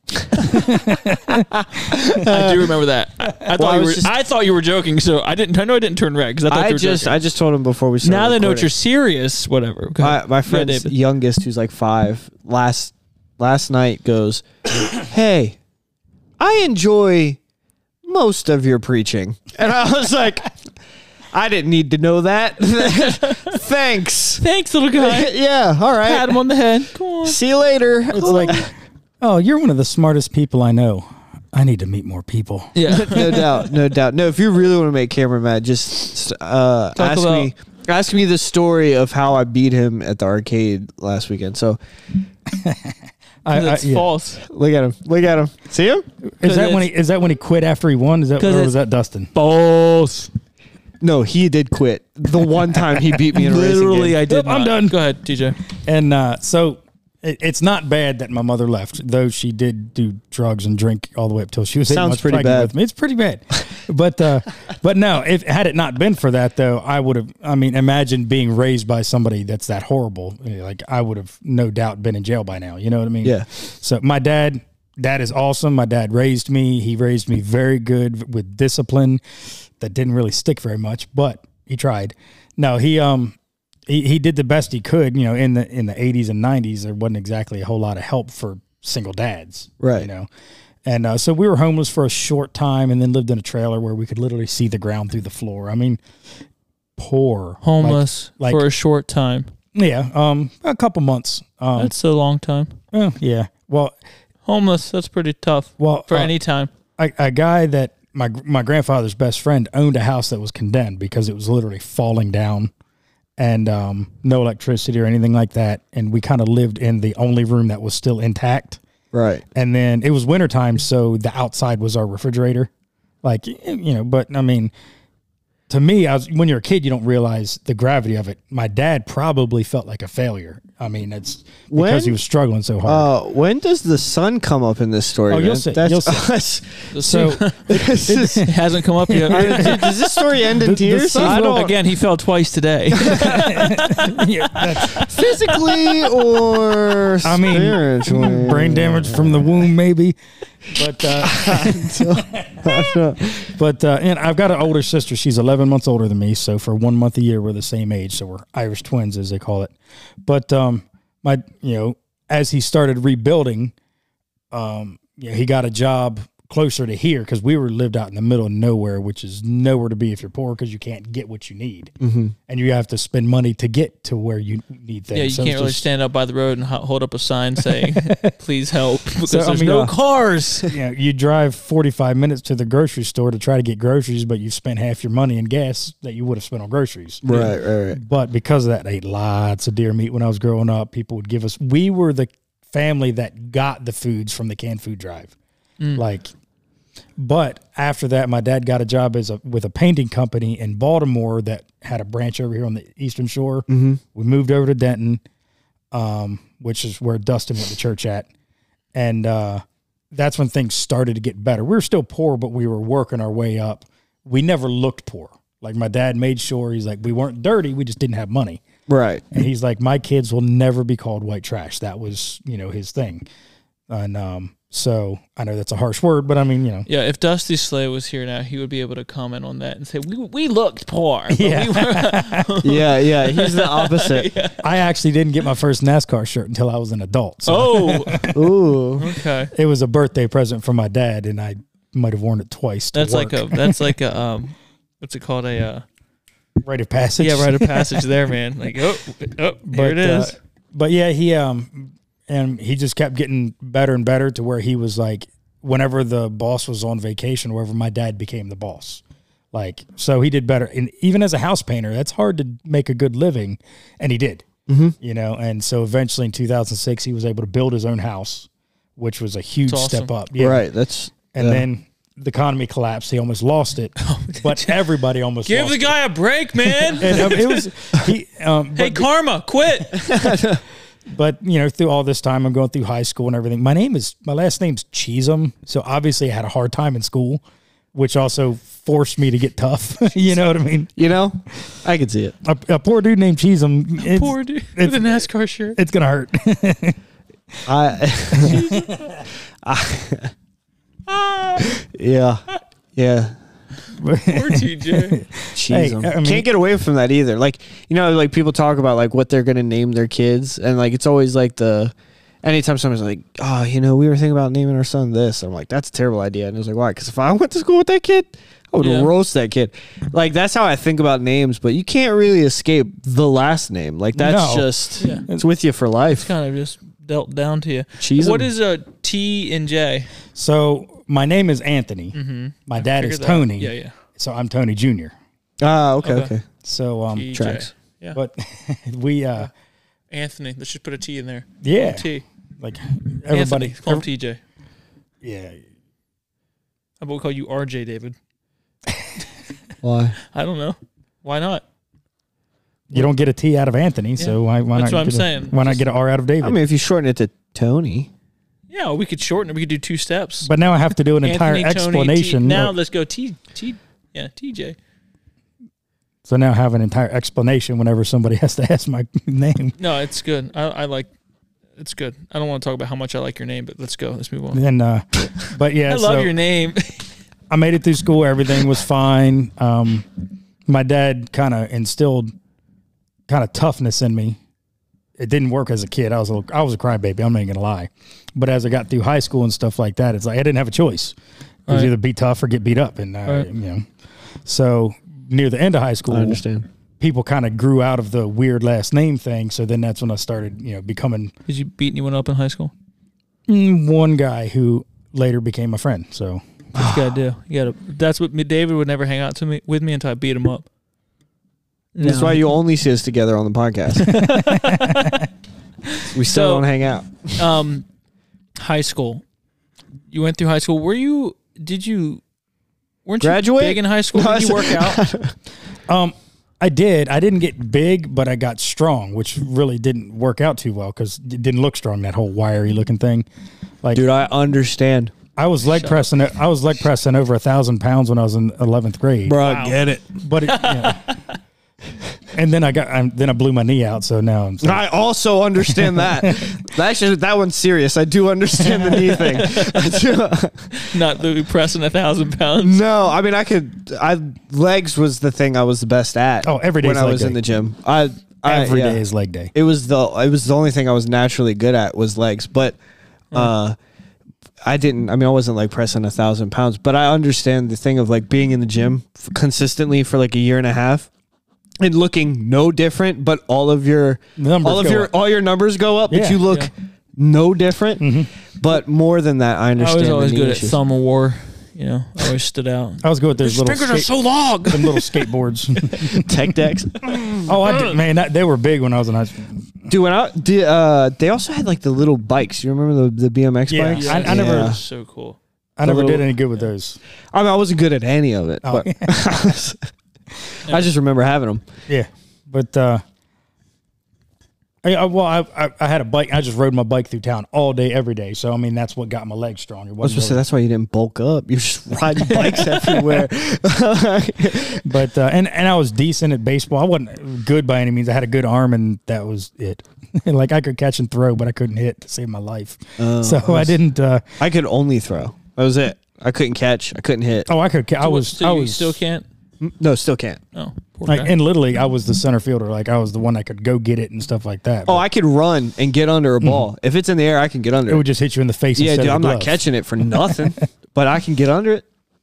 I do remember that. I, I thought I you was were. just- I thought you were joking. So I didn't. I know I didn't turn red because I thought I you were just, joking. I just told him before we started. now they know recording. you're serious. Whatever. Go My ahead. my Go ahead, friend's David. youngest, who's like five, last last night goes, "Hey, I enjoy most of your preaching," and I was like, "I didn't need to know that. Thanks." Thanks, little guy. Yeah. All right. Pat him on the head. Come on. See you later. It's like, oh, you're one of the smartest people I know. I need to meet more people. Yeah. no doubt, no doubt. No, if you really want to make Cameron mad, just uh, Talk ask about- me. Ask me the story of how I beat him at the arcade last weekend. So I, That's I- yeah. false. look at him. Look at him. See him? Is that when he is that when he quit after he won? Is that 'Cause or it's- was that Dustin? False. No, he did quit. The one time he beat me in a Literally, racing game. I did. Yep, I'm not. done. Go ahead, T J. And uh, so it, it's not bad that my mother left, though she did do drugs and drink all the way up till she was eight Sounds months pretty pregnant bad. with me. It's pretty bad, but uh, but no, if had it not been for that, though, I would have. I mean, imagine being raised by somebody that's that horrible. Like I would have no doubt been in jail by now. You know what I mean? Yeah. So my dad. Dad is awesome. My dad raised me. He raised me very good with discipline that didn't really stick very much, but he tried. No, he um he, he did the best he could. You know, in the in the eighties and nineties, there wasn't exactly a whole lot of help for single dads. Right. You know, and uh, so we were homeless for a short time, and then lived in a trailer where we could literally see the ground through the floor. I mean, poor Homeless like, for like, a short time. Yeah, um, a couple months. Um, That's a long time. Oh, yeah. Well, homeless. That's pretty tough. Well, for uh, any time. A, a guy that my my grandfather's best friend owned a house that was condemned because it was literally falling down, and um, no electricity or anything like that. And we kind of lived in the only room that was still intact. Right. And then it was wintertime, so the outside was our refrigerator. Like, you know, but I mean, to me, I was, when you're a kid, you don't realize the gravity of it. My dad probably felt like a failure. I mean, it's because When- he was struggling so hard. Uh, when does the sun come up in this story? Oh, man? you'll see. That's You'll see. us. So This is- It hasn't come up yet. Dude, does this story end in The- the tears? sun I will- don't. Again, he fell twice today. Yeah, that's- Physically or I mean, spiritually? brain damage from the womb, maybe. But uh, but uh, and I've got an older sister. She's eleven months older than me. So for one month a year, we're the same age. So we're Irish twins, as they call it. But um, my, you know, as he started rebuilding, um, you know, he got a job closer to here because we were lived out in the middle of nowhere, which is nowhere to be if you're poor because you can't get what you need, mm-hmm. and you have to spend money to get to where you need things. Yeah, you So can't it's really just- stand up by the road and ho- hold up a sign saying, please help, because So, I there's mean, no uh, cars. You know, you drive forty-five minutes to the grocery store to try to get groceries, but you've spent half your money in gas that you would have spent on groceries. Right, right, right. But because of that, I ate lots of deer meat when I was growing up. People would give us, we were the family that got the foods from the canned food drive. Mm. Like, but after that, my dad got a job as a, with a painting company in Baltimore that had a branch over here on the Eastern Shore. Mm-hmm. We moved over to Denton, um, which is where Dustin went to church at. And uh, that's when things started to get better. We were still poor, but we were working our way up. We never looked poor. Like my dad made sure, he's like, we weren't dirty. We just didn't have money. Right. And he's like, my kids will never be called white trash. That was, you know, his thing. And um, so I know that's a harsh word, but I mean, you know. Yeah, if Dusty Slay was here now, he would be able to comment on that and say, we we looked poor. but Yeah. we were- Yeah, yeah. He's the opposite. Yeah. I actually didn't get my first NASCAR shirt until I was an adult. So Oh, Ooh. okay. it was a birthday present from my dad, and I might have worn it twice. To That's like work. a, that's like a, um, what's it called? A, uh, rite of passage. yeah, rite of passage there, man. Like, oh, oh, here it is. Uh, but yeah, he um, and he just kept getting better and better to where he was like, whenever the boss was on vacation, wherever my dad became the boss. Like, so he did better. And even as a house painter, that's hard to make a good living, and he did. Mm-hmm. You know, and so eventually in two thousand six, he was able to build his own house, which was a huge That's step awesome. up. Yeah. Right. That's And yeah. then the economy collapsed. He almost lost it, but everybody almost Give lost the guy a break, man. it. And um, it was he. Um, Hey, but, karma, quit. but you know, through all this time, I'm going through high school and everything. My name is my last name's Cheesem, so obviously I had a hard time in school, which also forced me to get tough. You know what I mean? You know, I can see it. A, a poor dude named Cheesem. It's, Poor dude with a NASCAR shirt. It's gonna hurt. I, I yeah, yeah. Poor T J. Jeez, Hey, um, I mean- can't get away from that either. Like, you know, like people talk about like what they're gonna name their kids, and like it's always like the anytime someone's like, oh, you know, we were thinking about naming our son this. I'm like, that's a terrible idea. And it was like, why? Because if I went to school with that kid, I would Yeah. roast that kid. Like, that's how I think about names, but you can't really escape the last name. Like, that's No. just, Yeah. it's with you for life. Kind of just dealt down to you. Cheese What 'em. is a T and J? So my name is Anthony. Mm-hmm. My dad is figured that out. Tony. Yeah, yeah. So I'm Tony Junior Ah, okay, Okay. okay. So um, T J. tracks. Yeah. but we uh, Anthony. Let's just put a T in there. yeah, T. like Everybody. everybody. Call him ev- T J. yeah, How about we call you R J, David? Why? I don't know. Why not? you don't get a T out of Anthony, so why, why That's not? what I'm get a- saying. Why not Just- get an R out of David? I mean, if you shorten it to Tony. Yeah, we could shorten it. We could do two steps. but now I have to do an entire Anthony, Tony, explanation. T. Now of- let's go T. T. Yeah, T J. so now I have an entire explanation whenever somebody has to ask my name. No, it's good. I, I like. It's good. I don't want to talk about how much I like your name, but let's go. Let's move on. And uh, but yeah, I love so your name. I made it through school. Everything was fine. Um, my dad kind of instilled kind of toughness in me. It didn't work as a kid. I was a little, I was a crybaby. I'm not even gonna lie. But as I got through high school and stuff like that, it's like I didn't have a choice. It was right. either be tough or get beat up, and uh, right. you know. So near the end of high school, I understand. People kind of grew out of the weird last name thing. So then that's when I started, you know, becoming. Did you beat anyone up in high school? One guy who later became a friend. So what you gotta do? You gotta. That's what me, David would never hang out to me with me until I beat him up. That's no. why you only see us together on the podcast. We still So, don't hang out. Um, high school. You went through high school. Were you? Did you? Weren't Graduate? you big in high school? Did you work out? um, I did. I didn't get big, but I got strong, which really didn't work out too well because it didn't look strong. That whole wiry looking thing. Like, dude, I understand. I was leg Shut pressing. I was leg pressing over a thousand pounds when I was in eleventh grade. Bro, I get it. But it, you know, and then I got. I'm, then I blew my knee out. So now I'm. I also understand that. Actually, that one's serious. I do understand the knee thing. I do. Not the pressing a thousand pounds. No, I mean I could. I legs was the thing I was the best at. Oh, every day when I leg was day. in the gym. I, I Every yeah. day is leg day. It was the it was the only thing I was naturally good at was legs, but uh, I didn't. I mean, I wasn't like pressing a thousand pounds, but I understand the thing of like being in the gym f- consistently for like a year and a half. And looking no different, but all of your Numbers all of go your up. all your numbers go up, Yeah, but you look yeah. no different. But more than that, I I understand. was always the knee good at issues. thumb of war. You know, I always stood out. I was good with those Your little. fingers are skate- so long. Them little skateboards. Tech decks. Oh, I did, man, that, they were big when I was in high school. Dude, when I did, uh, they also had like the little bikes. You remember the, the B M X Yeah, bikes? I- I never- That Yeah. was so cool. I The never did little- any good with those. I mean, I wasn't good at any of it, Oh. but I just remember having them. Yeah, but uh, I, I, well, I, I I had a bike. I just rode my bike through town all day, every day. So I mean, that's what got my legs strong. It I was wasn't supposed to say really- that's why you didn't bulk up. You're just riding bikes everywhere. but uh, and and I was decent at baseball. I wasn't good by any means. I had a good arm, and that was it. Like I could catch and throw, but I couldn't hit to save my life. Oh, so I I was- didn't. Uh, I could only throw. That was it. I couldn't catch. I couldn't hit. oh, I could. ca- I So what- was. so I you was still can't. No, still can't. Oh, poor like guy. in Little League. I was the center fielder. Like I was the one that could go get it and stuff like that. Oh, But I could run and get under a ball. If it's in the air, I can get under it it. would just hit you in the face. Yeah, instead dude, of I'm the not glove. catching it for nothing, but I can get under it.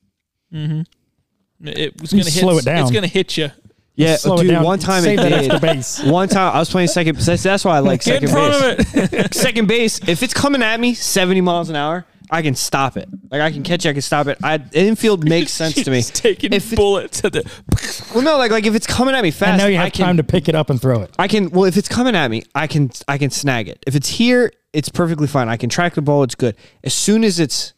Mm-hmm. It was You gonna hit, slow it down. It's gonna hit you. Yeah, Slow it dude. down. One time Save it that did. extra base. One time I was playing second. That's, that's why I like Get in second front base. of it. Second base. If it's coming at me seventy miles an hour, I can stop it. Like I can catch it. I can stop it. I infield makes sense to me. Just taking If it- bullets at the. Well, no, like like if it's coming at me fast, And now you I have can, time to pick it up and throw it. I can. Well, if it's coming at me, I can. I can snag it. If it's here, it's perfectly fine. I can track the ball. It's good. As soon as it's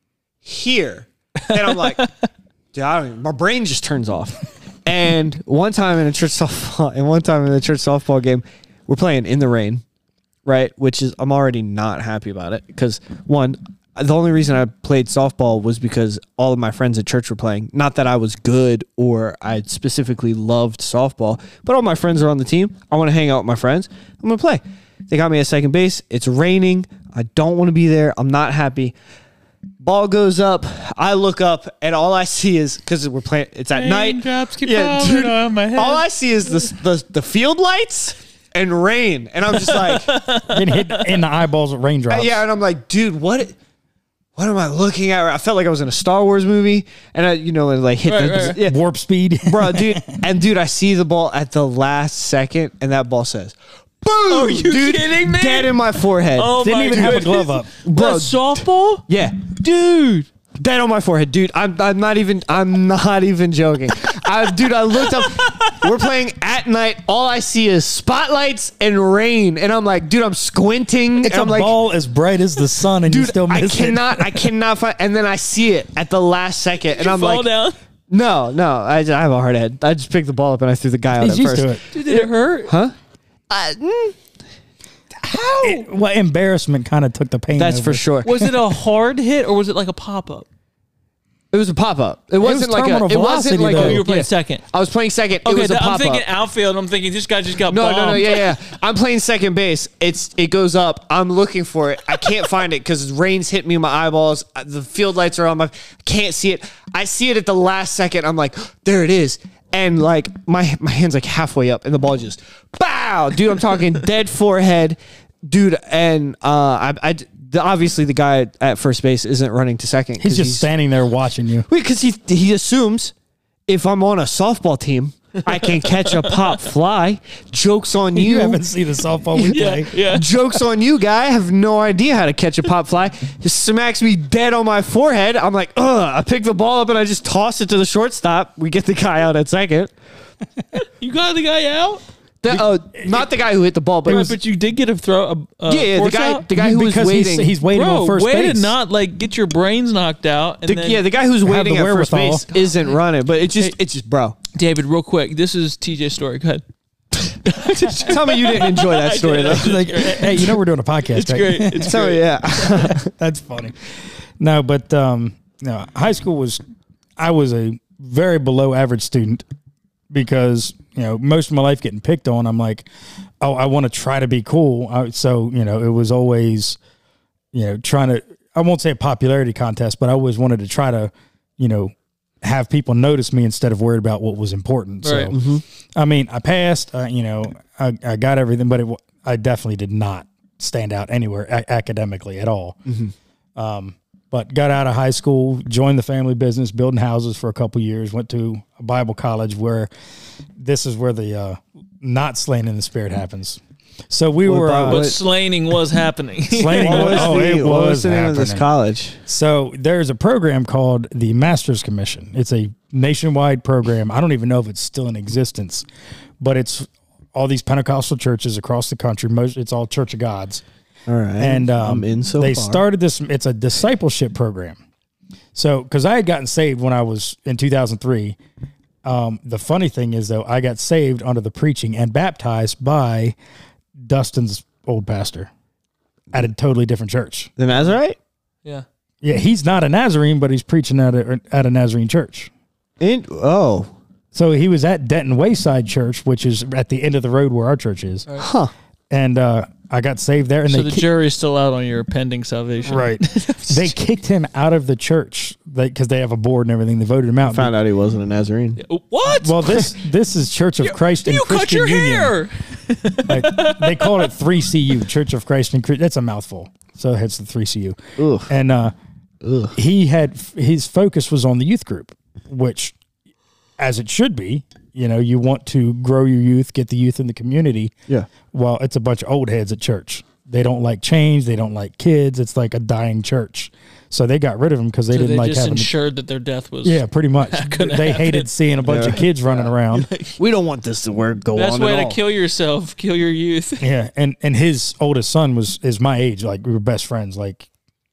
here, then I'm like, dude, I don't even, my brain just turns off. And one time in a church softball, and one time in the church softball game, we're playing in the rain, right? Which is I'm already not happy about it because one, the only reason I played softball was because all of my friends at church were playing. Not that I was good or I specifically loved softball, but all my friends are on the team. I want to hang out with my friends. I'm gonna play. They got me at second base. It's raining. I don't want to be there. I'm not happy. Ball goes up. I look up, and all I see is because we're playing. It's at night. Raindrops keep falling on my head. All I see is the, the the field lights and rain, and I'm just like, Getting hit in the eyeballs with raindrops. yeah. And I'm like, dude, what? What am I looking at? I felt like I was in a Star Wars movie, and I, you know, and like hit Right, the right, right. yeah, Warp speed. bro, dude, and dude, I see the ball at the last second, and that ball says, "Boom!" Are you dude, kidding me? Dead in my forehead. Oh Didn't my even have a goodness. glove up. Bro, That's softball, yeah. dude. Dead on my forehead, dude. I'm I'm not even I'm not even joking. I, dude, I looked up. We're playing at night. All I see is spotlights and rain, and I'm like, dude, I'm squinting. It's and a I'm like, ball as bright as the sun, and you dude, still I miss cannot, it. I cannot find. And then I see it at the last second, and Did you I'm fall like, down? no, no. I, just, I have a hard head. I just picked the ball up and I threw the guy out He's at used first. to it. Dude, did it hurt? Huh? Uh, mm, how? It- well, embarrassment kind of took the pain. That's over for it. sure. Was it a hard hit or was it like a pop up? It was a pop up. It wasn't was like a. terminal It wasn't velocity, like though. a, You were playing yeah. second. I was playing second. It Okay, was a th- I'm pop thinking up. outfield. And I'm thinking this guy just got No, bombed. no, no, yeah, yeah. I'm playing second base. It's it goes up. I'm looking for it. I can't find it because rain's hit me in my eyeballs. The field lights are on my. Can't see it. I see it at the last second. I'm like, there it is. and like my my hand's like halfway up, and the ball just bow, dude. I'm talking dead forehead, dude. And uh, I, I the, obviously the guy at first base isn't running to second. He's just he's, standing there watching you. Because he he assumes if I'm on a softball team, I can catch a pop fly. Joke's on you. You haven't seen a softball we play. Yeah, yeah. Joke's on you, guy. I have no idea how to catch a pop fly. He smacks me dead on my forehead. I'm like, ugh. I pick the ball up and I just toss it to the shortstop. We get the guy out at second. You got the guy out? The, uh, not the guy who hit the ball, but Right, it was, but you did get a throw. A, a yeah, yeah, the force guy, out? the guy who was because waiting. He's, he's waiting Bro, on first way base. to not like get your brains knocked out. And the, then, yeah, the guy who's Have waiting the at first wherewithal. base isn't running, but it's just, it's just, bro. David, real quick, this is T J's story. Go ahead. Tell me you didn't enjoy that story though. Like, hey, you know we're doing a podcast, It's right? great. It's Tell me, yeah. That's funny. No, but um, no, high school was, I was a very below average student because, you know, most of my life getting picked on, I'm like, oh, I want to try to be cool. I, so, you know, it was always, you know, trying to, I won't say a popularity contest, but I always wanted to try to, you know, have people notice me instead of worried about what was important. Right. So, Mm-hmm. I mean, I passed, uh, you know, I, I got everything, but it, I definitely did not stand out anywhere a- academically at all. Mm-hmm. Um, but got out of high school, joined the family business, building houses for a couple years, went to a Bible college where this is where the uh, not slaying in the spirit happens. So we What were about uh, But slaying was happening. slaying. What was oh, the, it what was, was the name of this happening. college? So there's a program called the Masters Commission. It's a nationwide program. I don't even know if it's still in existence, but it's all these Pentecostal churches across the country. Most it's all Church of God's. All right. And um, I'm in so they far. started this. It's a discipleship program. So because I had gotten saved when I was in two thousand three. Um, the funny thing is though, I got saved under the preaching and baptized by Dustin's old pastor at a totally different church. The Nazarite? Yeah. Yeah, he's not a Nazarene, but he's preaching at a at a Nazarene church. In, oh. So he was at Denton Wayside Church, which is at the end of the road where our church is. Right. Huh. And uh, I got saved there. And So they the ki- jury's still out on your pending salvation. Right. They kicked him out of the church because they have a board and everything. They voted him out. Found out he wasn't a Nazarene. What? Well, this this is Church of Christ and You cut Christian your Union. hair. Like, they called it three C U, Church of Christ and Christ. That's a mouthful. So it's the three C U. Ugh. And uh, Ugh. he had his focus was on the youth group, which, as it should be, you know, you want to grow your youth, get the youth in the community. Yeah. Well, it's a bunch of old heads at church. They don't like change. They don't like kids. It's like a dying church. So they got rid of them because they So didn't they like just having. ensured that their death was. Yeah, pretty much. gonna They happen. hated seeing a bunch of Yeah. kids running around. We don't want this to work go Best on way at to all. kill yourself, kill your youth. Yeah, and and his oldest son was is my age. Like we were best friends. Like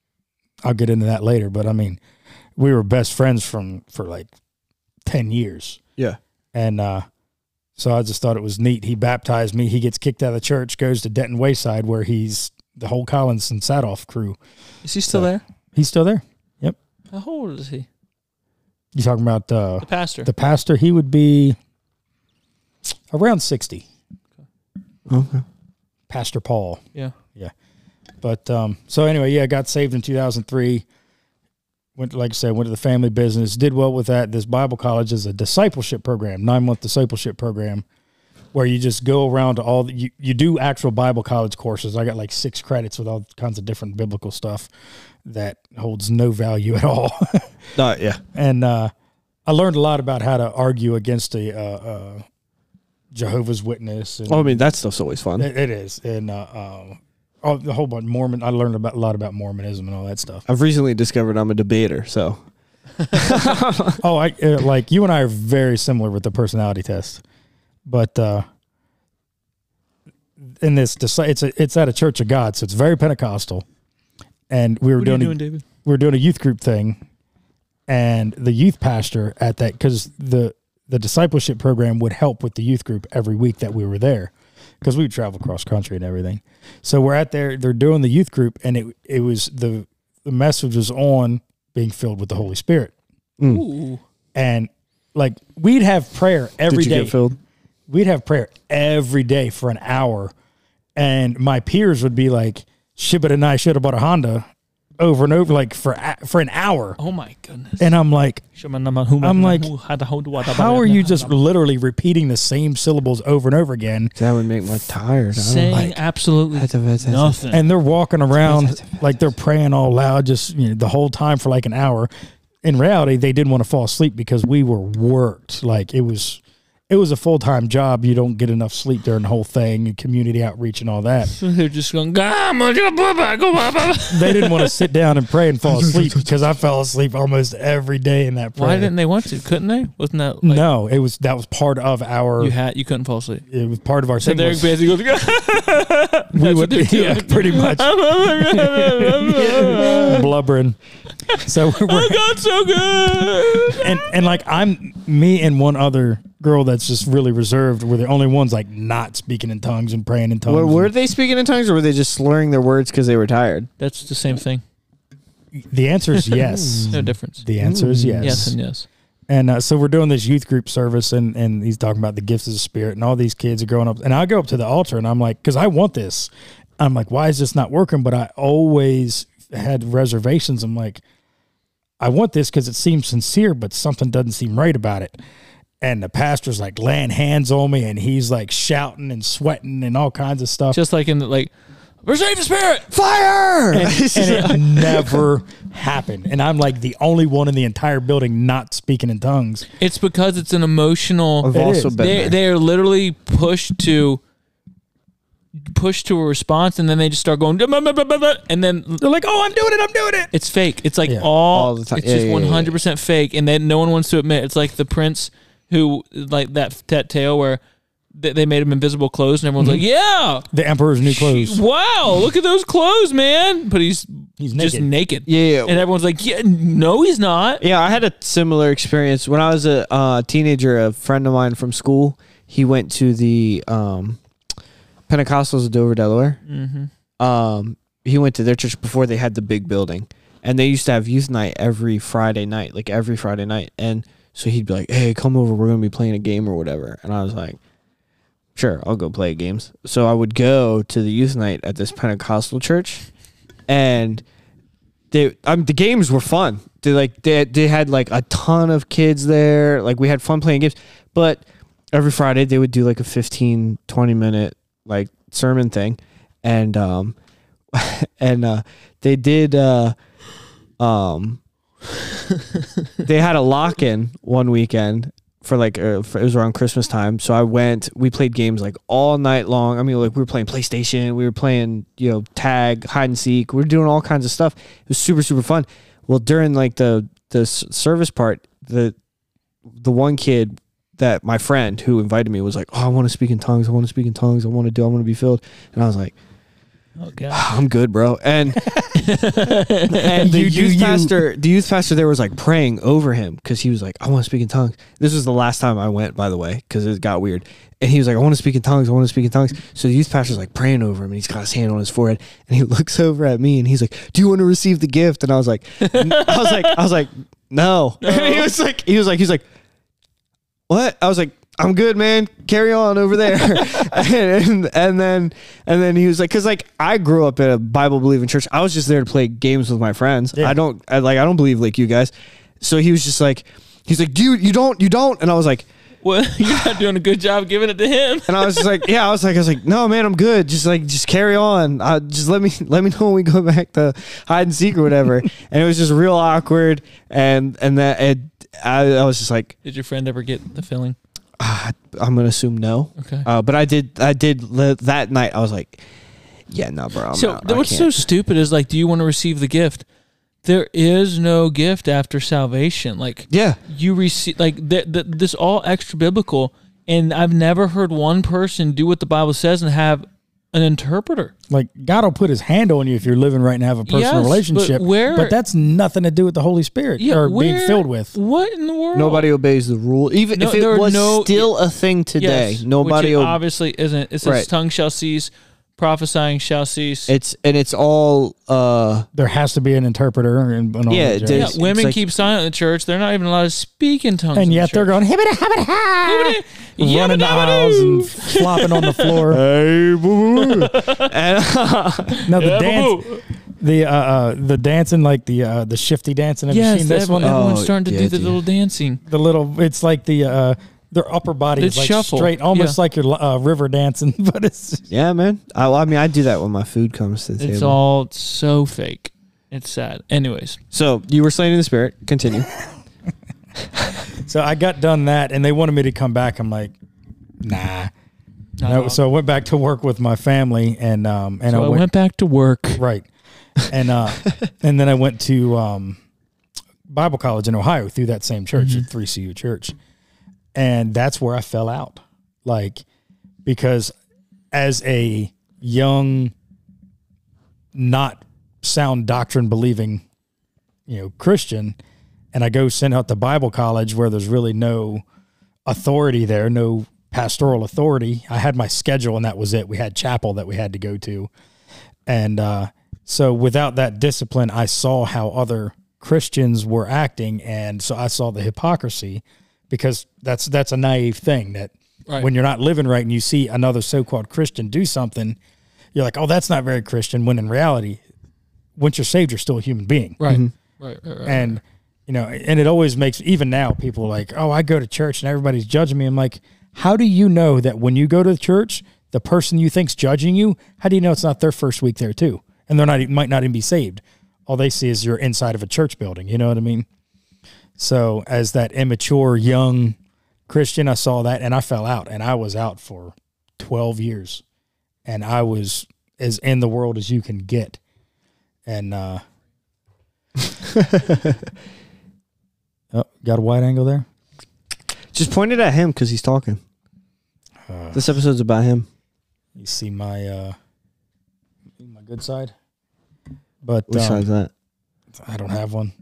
I'll get into that later, but I mean, we were best friends from for like ten years. Yeah. And uh, so I just thought it was neat. He baptized me. He gets kicked out of the church, goes to Denton Wayside, where he's the whole Collins and Sadoff crew. Is he still So, there? He's still there. Yep. How old is he? You talking about uh, The pastor. the pastor? He would be around sixty. Okay. Pastor Paul. Yeah. Yeah. But um, so anyway, yeah, I got saved in two thousand three. Went, like I said, went to the family business, did well with that. This Bible college is a discipleship program, nine month discipleship program, where you just go around to all the, you, you do actual Bible college courses. I got like six credits with all kinds of different biblical stuff that holds no value at all. Uh, yeah. And uh, I learned a lot about how to argue against a uh, uh, Jehovah's Witness. And Well, I mean, that stuff's always fun. it, it is. And uh, uh, oh, the whole bunch Mormon. I learned about a lot about Mormonism and all that stuff. I've recently discovered I'm a debater, so. Oh, I uh, like you and I are very similar with the personality test, but uh, in this, it's a, it's at a Church of God, so it's very Pentecostal, and we were What are you doing, doing, David? we were doing a youth group thing, and the youth pastor at that because the the discipleship program would help with the youth group every week that we were there because we would travel cross country and everything. So we're at there, they're doing the youth group, and it it was the the message was on being filled with the Holy Spirit. Ooh. And like we'd have prayer every Did day. you get filled? We'd have prayer every day for an hour, and my peers would be like, "Shibba and I should have bought a Honda." over and over, like for a- for an hour. Oh my goodness! And I'm like, I'm like, how are you just literally repeating the same syllables over and over again? That would make me tired. Saying like, absolutely nothing. And they're walking around like they're praying all loud, just you know, the whole time for like an hour. In reality, they didn't want to fall asleep because we were worked. Like it was, it was a full time job. You don't get enough sleep during the whole thing, and community outreach and all that. So they're just going. They They didn't want to sit down and pray and fall asleep because I fell asleep almost every day in that prayer. Why didn't they want to? Couldn't they? Wasn't that like, no? It was that was part of our. You had you couldn't fall asleep. It was part of our. So thing Derek was, basically goes. we would, yeah, pretty much blubbering. So we're, oh God, so good. And and like I'm me and one other girl that's just really reserved. We're the only ones like not speaking in tongues and praying in tongues. Were, were they speaking in tongues, or were they just slurring their words because they were tired? That's the same thing. The answer is yes. No difference. The answer is yes. Yes and yes. And uh, so we're doing this youth group service, and, and he's talking about the gifts of the Spirit, and all these kids are growing up. And I go up to the altar, and I'm like, because I want this. I'm like, why is this not working? But I always had reservations. I'm like, I want this because it seems sincere, but something doesn't seem right about it. And the pastor's like laying hands on me, and he's like shouting and sweating and all kinds of stuff. Just like in the, like, receive the Spirit, fire, and, and it never happened. And I'm like the only one in the entire building not speaking in tongues. It's because it's an emotional. I've also been they there. they are literally pushed to push to a response, and then they just start going, and then they're like, "Oh, I'm doing it, I'm doing it." It's fake. It's like Yeah. all, All the time. It's Yeah, just yeah, one yeah, hundred percent fake, and then no one wants to admit. It's like the prince who, like that that tale where they, they made him invisible clothes, and everyone's like, "Yeah, The emperor's new clothes. wow, look at those clothes, man!" But he's He's just naked. naked. Yeah. And everyone's like, "Yeah, no, he's not." Yeah, I had a similar experience when I was a uh, teenager. A friend of mine from school, he went to the um, Pentecostals of Dover, Delaware. Mm-hmm. Um, he went to their church before they had the big building, and they used to have youth night every Friday night, like every Friday night. And so he'd be like, "Hey, come over. We're gonna be playing a game or whatever." And I was like, "Sure, I'll go play games." So I would go to the youth night at this Pentecostal church, and they, um, the games were fun. They like they they had like a ton of kids there. Like we had fun playing games, but every Friday they would do like a fifteen, twenty minute like sermon thing, and um, and uh, they did uh, um, they had a lock in one weekend. For like, uh, for, it was around Christmas time. So I went, we played games like all night long. I mean, like we were playing PlayStation, we were playing, you know, tag, hide and seek. We were doing all kinds of stuff. It was super, super fun. Well, during like the, the s- service part, the, the one kid that my friend who invited me was like, "Oh, I want to speak in tongues. I want to speak in tongues. I want to do, I want to be filled." And I was like, Oh God, "I'm good, bro." And, and the You do youth you. pastor, the youth pastor there was like praying over him because he was like, "I want to speak in tongues." This was the last time I went, by the way, because it got weird. And he was like, "I want to speak in tongues. I want to speak in tongues." So the youth pastor's like praying over him, and he's got his hand on his forehead, and he looks over at me, and he's like, "Do you want to receive the gift?" And I was like, I was like, I was like, "No." And he was like, he was like, he's like, "What?" I was like, "I'm good, man. Carry on over there." and, and and then and then he was like, because like I grew up in a Bible believing church. I was just there to play games with my friends. Yeah. I don't I, like I don't believe like you guys. So he was just like, he's like, "Dude, you don't, you don't." And I was like, well, you're not doing a good job giving it to him. and I was just like, yeah, I was like, I was like, "No, man, I'm good. Just like, just carry on. Uh, just let me, let me know when we go back to hide and seek or whatever." And it was just real awkward. And and that it, I, I was just like, Did your friend ever get the filling? Uh, I'm gonna assume no. Okay. Uh, but I did. I did li- that night. I was like, "Yeah, no, bro." I'm so not, th- I what's so can't." stupid is like, do you want to receive the gift? There is no gift after salvation. Like, Yeah. you receive like th- th- this all extra biblical, and I've never heard one person do what the Bible says and have an interpreter. Like God will put His hand on you if you're living right and have a personal Yes, but relationship. where- but that's nothing to do with the Holy Spirit or being where- filled with. What in the world? Nobody obeys the rule, even No, if it there are was no- still a thing today. Yes, Nobody. which it Ob- obviously isn't. It says Right. tongue shall cease, prophesying shall cease. it's and it's all. uh There has to be an interpreter and, and all Yeah, that jazz. it yeah, It's- women it's like- keep silent in the church. They're not even allowed to speak in tongues. and in yet the they're church. going hibbity hibbity ha, running the aisles and flopping on the floor. Hey, boo. And, No, the Yeah, dance. boo-boo. The uh, uh the dancing, like the uh the shifty dancing. Have yes, you seen this everyone, one? everyone's Oh, starting to yeah, do the dude. little dancing. The little, it's like the uh their upper body It's is like shuffle. straight, almost Yeah. like your uh, river dancing, but it's Yeah, man. I, I mean, I do that when my food comes to the It's table. all so fake. It's sad. Anyways, So you were slain in the spirit. Continue. so I got done that, and they wanted me to come back. I'm like, nah. No, so I went back to work with my family, and um and so I I went, went back to work. right, and uh and then I went to um Bible college in Ohio through that same church, Mm-hmm. at three C U Church, and that's where I fell out, like because as a young, not sound doctrine believing, you know, Christian, and I go sent out to Bible college where there's really no authority there, no pastoral authority. I had my schedule and that was it. We had chapel that we had to go to. And uh, so without that discipline, I saw how other Christians were acting. And so I saw the hypocrisy, because that's, that's a naive thing that Right. when you're not living right and you see another so-called Christian do something, you're like, oh, that's not very Christian. When in reality, once you're saved, you're still a human being. Right. Mm-hmm. Right. Right. Right. And, you know, and it always makes, even now, people are like, oh, I go to church and everybody's judging me. I'm like, how do you know that when you go to the church, the person you think's judging you, how do you know it's not their first week there too? And they're not, might not even be saved. All they see is you're inside of a church building. You know what I mean? So as that immature, young Christian, I saw that and I fell out, and I was out for twelve years, and I was as in the world as you can get. And, uh, oh, got a wide angle there. Just point it at him because he's talking. Uh, This episode's about him. You see my uh, my good side, but Which um, side's that? I don't have one.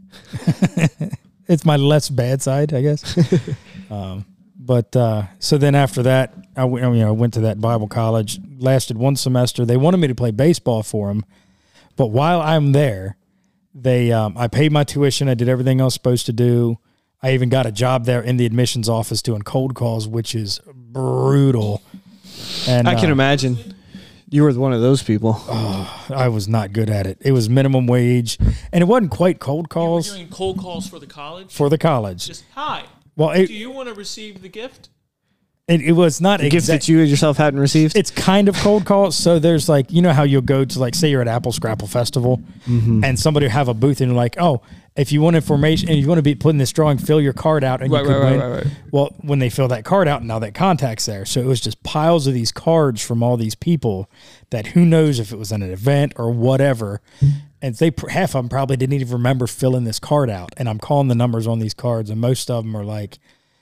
It's my less bad side, I guess. um, but uh, so then after that, I went, you know, I went to that Bible college. Lasted one semester. They wanted me to play baseball for them, but while I'm there, they um, I paid my tuition. I did everything I was supposed to do. I even got a job there in the admissions office doing cold calls, which is brutal. And I can uh, imagine. You were one of those people. Oh, I was not good at it. It was minimum wage, and it wasn't quite cold calls. You were doing cold calls for the college? For the college. Just, hi. Well, it, do you want to receive the gift? It, it was not a gift that you yourself hadn't received. It's kind of cold calls. So there's like, you know how you'll go to, like, say you're at Apple Scrapple Festival, Mhm. and somebody will have a booth, and you're like, oh, if you want information and you want to be putting this drawing, fill your card out, and Right, you could right, win. right, right, right. Well, when they fill that card out, now that contact's there. So it was just piles of these cards from all these people that who knows if it was an event or whatever. And they half of them probably didn't even remember filling this card out. And I'm calling the numbers on these cards, and most of them are like,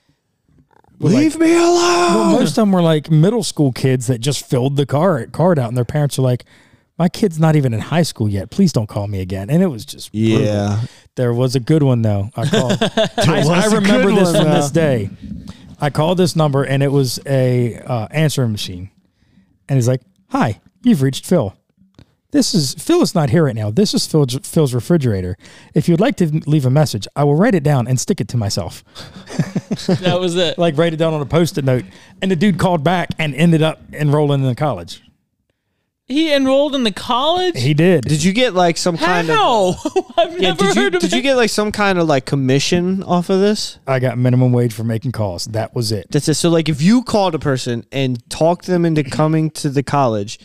leave like, me alone. Well, most of them were like middle school kids that just filled the card card out, and their parents are like, my kid's not even in high school yet. Please don't call me again. And it was just brutal. Yeah. There was a good one though. I called. I, was I a remember good this one, from though. this day. I called this number, and it was a uh, answering machine. And he's like, "Hi, you've reached Phil. This is Phil is not here right now. This is Phil, Phil's refrigerator. If you'd like to leave a message, I will write it down and stick it to myself." That was it. Like, write it down on a post-it note. And the dude called back and ended up enrolling in the college. He enrolled in the college? He did. Did you get like some kind of? How? I've Yeah. never Did you heard of did it. you get like some kind of like commission off of this? I got minimum wage for making calls. That was it. That's it. So like, if you called a person and talked them into coming to the college,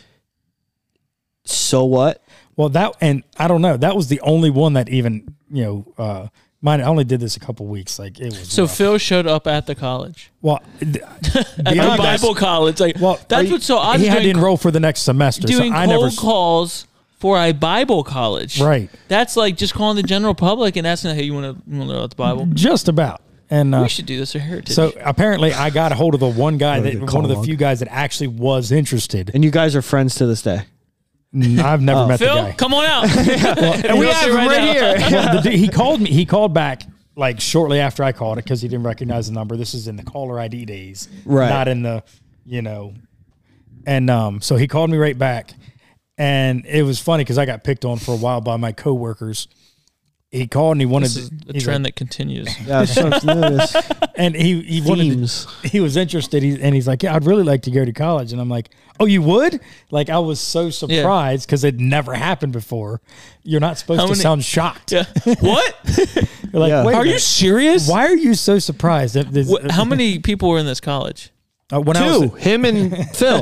so what? Well, that, and I don't know, that was the only one that even, you know, uh, mine, I only did this a couple weeks. Like, it was So rough. Phil showed up at the college. Well, th- At the beyond that- Bible college. Like, well, that's are what's so you- odd. He is had to doing- enroll for the next semester. doing so I cold never s- calls for a Bible college. Right. That's like just calling the general public and asking, hey, you want to learn about the Bible? just about. And uh, We should do this at Heritage. so apparently I got a hold of the one guy, Oh, that you one call of the him. few guys that actually was interested. And you guys are friends to this day. N- I've never Oh. met the Phil, guy. come on out. And we We'll have see him right right now. here. Well, the dude, he called me. He called back like shortly after I called it because he didn't recognize the number. This is in the caller I D days, Right. Not in the, you know, and um, so he called me right back, and it was funny because I got picked on for a while by my coworkers. he called and he wanted This is to, a he's trend like- that continues. Yeah, I'm starting to notice. and he he wanted to, he was interested he, and he's like, yeah, I'd really like to go to college. And I'm like, oh, you would? Like, I was so surprised because it never happened before. You're not supposed How to many- sound shocked. Yeah. What? You're like, Yeah. wait a Are you minute. serious? Why are you so surprised? That this- What, how many people were in this college? Uh, when I Two, was, him and Phil.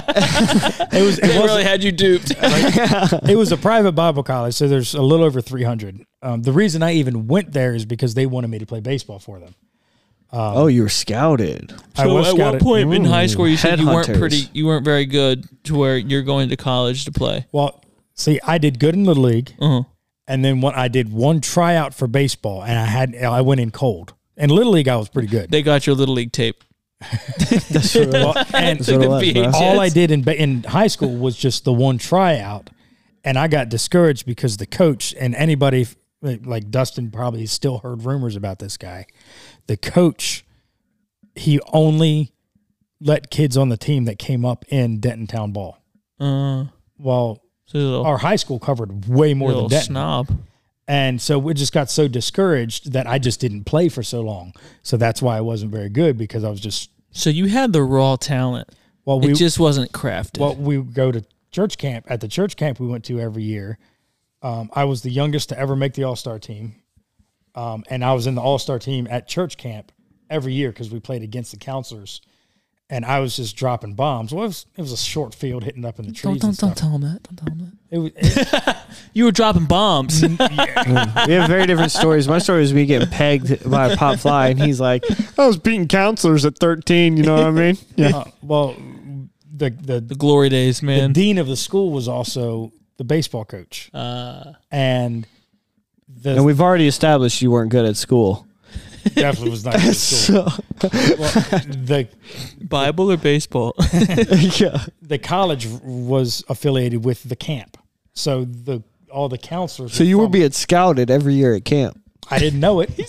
it was it They was really had you duped. it was a private Bible college, so there's a little over three hundred. Um, the reason I even went there is because they wanted me to play baseball for them. Um, Oh, you were scouted. I So was at scouted. what point in high school you said you weren't Headhunters. pretty, you weren't very good to where you're going to college to play? Well, see, I did good in Little League, Uh-huh. and then when I did one tryout for baseball, and I had I went in cold. In Little League, I was pretty good. They got your little league tape. That's what it Well, was. and That's what it was, bro. all I did in ba- in high school was just the one tryout, and I got discouraged because the coach and anybody like Dustin probably still heard rumors about this guy. The coach, he only let kids on the team that came up in Denton Town ball. Uh, Well, so our high school covered way more than little Denton. snob. And so we just got so discouraged that I just didn't play for so long. So that's why I wasn't very good, because I was just. So you had the raw talent. Well, we it just wasn't crafted. Well, we would go to church camp. At the church camp we went to every year, um, I was the youngest to ever make the All-Star team. Um, and I was in the All-Star team at church camp every year because we played against the counselors. And I was just dropping bombs. Well, it was, it was a short field hitting up in the trees. don't don't and don't stuff. tell him that. Don't tell him that. It was, it, You were dropping bombs. We have very different stories. My story is me getting pegged by a pop fly, and he's like, I was beating counselors at thirteen, you know what I mean? Yeah. uh, well, the, the The glory days, the man. dean of the school was also the baseball coach. Uh, And the And we've already established you weren't good at school. definitely was not good at school. So, Well, the Bible or baseball? yeah. the college was affiliated with the camp, so the all the counselors. So you were from- being scouted every year at camp. I didn't know it.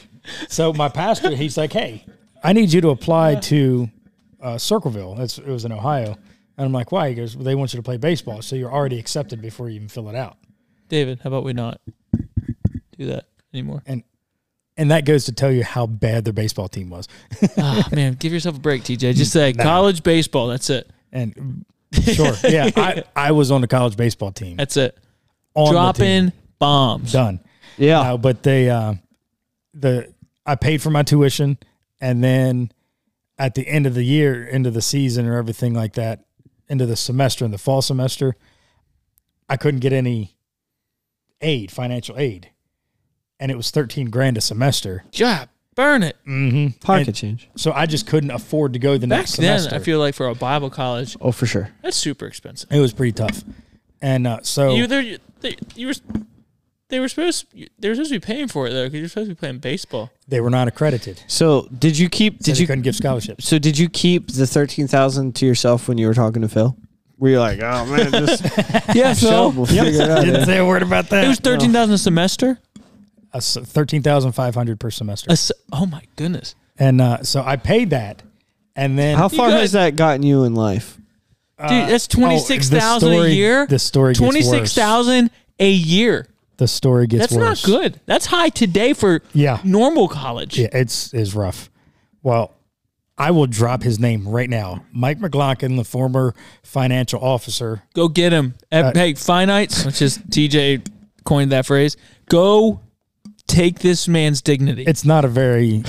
So my pastor, he's like, "Hey, I need you to apply to uh, Circleville." That's it was in Ohio, and I'm like, "Why?" He goes, well, "They want you to play baseball, so you're already accepted before you even fill it out." David, how about we not do that anymore? And and that goes to tell you how bad their baseball team was. Ah, man, give yourself a break, T J. Just say Nah. college baseball. That's it. And sure, yeah, I, I was on the college baseball team. That's it. On the Dropping team. bombs. Done. Yeah. No, but they uh, the I paid for my tuition, and then at the end of the year, end of the season, or everything like that, into the semester, in the fall semester, I couldn't get any aid, financial aid, and it was thirteen grand a semester. Yeah, burn it. Mm-hmm. Pocket And change. So I just couldn't afford to go the Back next then, semester. I feel like for a Bible college, Oh, for sure. that's super expensive. it was pretty tough, and uh, so You, they, they, you were, they were supposed, they were supposed to be paying for it though, because you're supposed to be playing baseball. they were not accredited. So did you keep? So Did they you? couldn't give scholarships? So did you keep the thirteen thousand to yourself when you were talking to Phil? Were you like, oh man, just Yeah, Phil, we'll figure it out. Didn't yeah. say a word about that. It was thirteen thousand a semester. Uh, thirteen thousand five hundred per semester. A se- oh my goodness! And uh, so I paid that, and then How far got- has that gotten you in life? Dude, that's oh, twenty six thousand the a story- year. the story gets twenty six thousand a year. the story gets That's worse. not good. That's high today for Yeah. normal college. Yeah, it's is rough. Well, I will drop his name right now. Mike McLaughlin, the former financial officer. Go get him. Uh, hey, Finites, which is T J coined that phrase. Go take this man's dignity. It's not a very.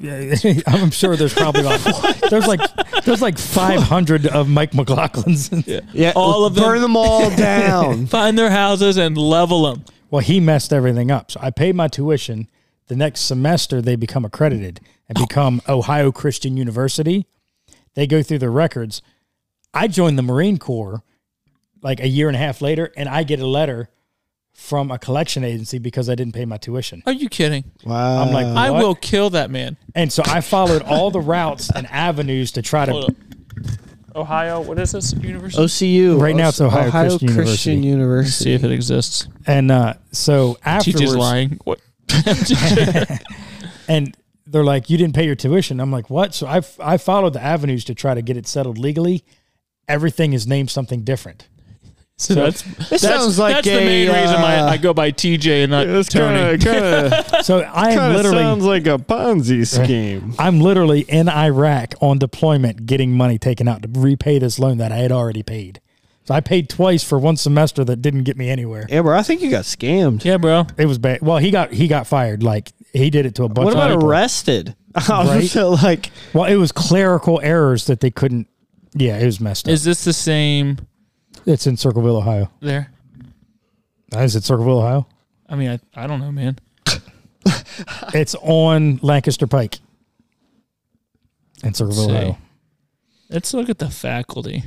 I'm sure there's probably like there's like there's like five hundred of Mike McLaughlin's. yeah. Yeah, all of them. burn them all down. Find their houses and level them. Well, he messed everything up. So I paid my tuition. The next semester, they become accredited and become Ohio Christian University. They go through their records. I joined the Marine Corps like a year and a half later, and I get a letter from a collection agency because I didn't pay my tuition. Are you kidding? Wow. I'm like, I what? will kill that man. And so I followed all the routes and avenues to try Hold to. up. Ohio, what is this university? O C U. Right now it's Ohio Christian Christian University. University. See if it exists. And uh, so T afterwards, J's lying. What? and they're like, you didn't pay your tuition. I'm like, what? So I I followed the avenues to try to get it settled legally. Everything is named something different. So that's It that's, sounds like that's a, the main reason uh, I, I go by T J and not Tony. Kinda, kinda, So I am kinda literally sounds like a Ponzi scheme. I'm literally in Iraq on deployment getting money taken out to repay this loan that I had already paid. So I paid twice for one semester that didn't get me anywhere. Yeah, bro. I think you got scammed. Yeah, bro. It was bad. Well, he got he got fired. Like he did it to a bunch What of about people. arrested? I was Right? just like, Well, it was clerical errors that they couldn't. Yeah, it was messed up. Is this the same It's in Circleville, Ohio. there? Is it Circleville, Ohio? I mean, I, I don't know, man. It's on Lancaster Pike in Circleville, See. Ohio. Let's look at the faculty.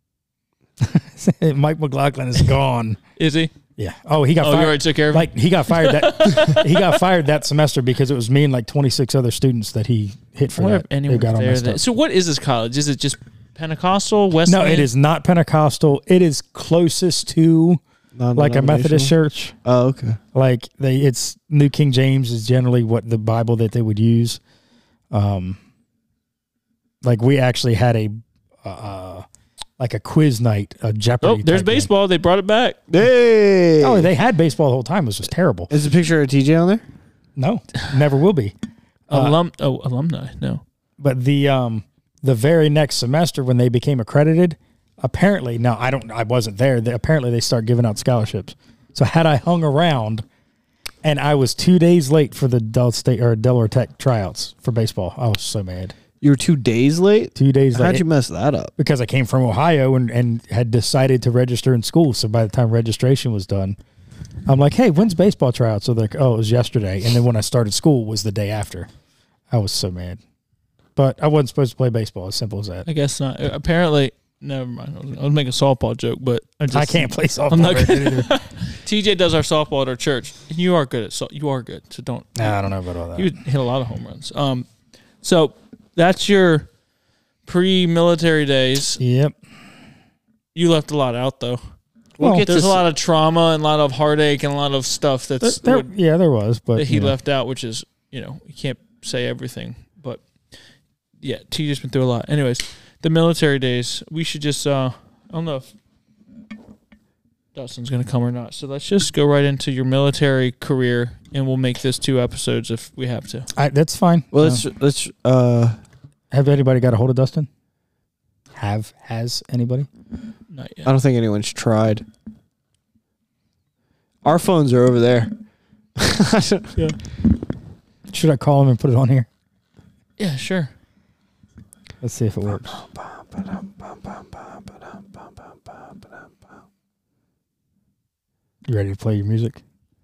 Mike McLaughlin is gone. Is he? Yeah. Oh, he got Oh, you fired. already took care of him? Like he got fired that he got fired that semester because it was me and like twenty-six other students that he hit for I wonder that. if anyone They got all there. messed That, up. so what is this college? Is it just Pentecostal? Wesleyan? No, it is not Pentecostal. It is closest to like a Methodist church. Oh, okay. Like they, it's New King James is generally what the Bible that they would use. Um, like we actually had a, uh, like a quiz night, a Jeopardy. Oh, there's type thing. baseball. They brought it back. Hey. Oh, they had baseball the whole time. It was just terrible. Is the picture of T J on there? No, never will be. Uh, Alum. Oh, alumni. No. But the um the very next semester when they became accredited, apparently now I don't I wasn't there. They, apparently they start giving out scholarships. So had I hung around, and I was two days late for the Del State or Delaware Tech tryouts for baseball, I was so mad. You were two days late? Two days late. How'd you mess that up? Because I came from Ohio and, and had decided to register in school. So by the time registration was done, I'm like, hey, when's baseball tryouts? So they're like, oh, it was yesterday. And then when I started school was the day after. I was so mad. But I wasn't supposed to play baseball. As simple as that. I guess not. Uh, Apparently, never mind. I was, I was making a softball joke, but I just I can't play softball. I'm not right good. either. T J does our softball at our church. And you are good at so you are good. So don't. Nah, I don't know about all that. You hit a lot of home runs. Um, so that's your pre-military days. Yep. You left a lot out though. Well, Well, get there's this- a lot of trauma and a lot of heartache and a lot of stuff that's There- would- yeah, there was, but that he you know. left out, which is, you know, you can't say everything, but yeah, T J's been through a lot. Anyways, the military days, we should just, uh, I don't know if Dustin's going to come or not. So let's just go right into your military career and we'll make this two episodes if we have to. I, that's fine. Well, Uh, let's let's uh have anybody got a hold of Dustin? Have has anybody? Not I don't think anyone's tried. Our phones are over there. Yeah. Should I call him and put it on here? Yeah, sure. Let's see if it works. You ready to play your music?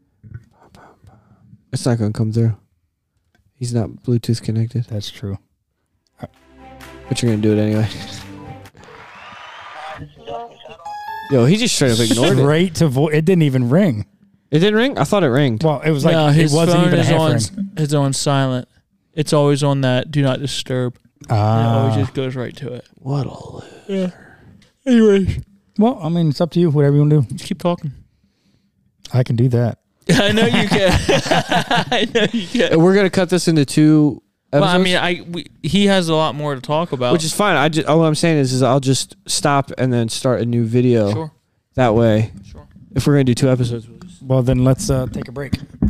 It's not going to come through. He's not Bluetooth connected. That's true. But you're going to do it anyway. Yo, he just straight up ignored it. Straight to vo- It didn't even ring. It didn't ring? I thought it rang. Well, it was like no, it his wasn't phone even a is half on, ring. it's on silent. It's always on that do not disturb. And it Ah. always just goes right to it. What a loser. Yeah. Anyways, Well, I mean, it's up to you. Whatever you want to do. just keep talking. I can do that. I know you can. I know you can. And we're going to cut this into two Well, episodes? I mean, I we, he has a lot more to talk about. Which is fine. I just, all I'm saying is, is I'll just stop and then start a new video. Sure. That way. Sure. If we're going to do two episodes. We'll just Well, then let's uh, take a break.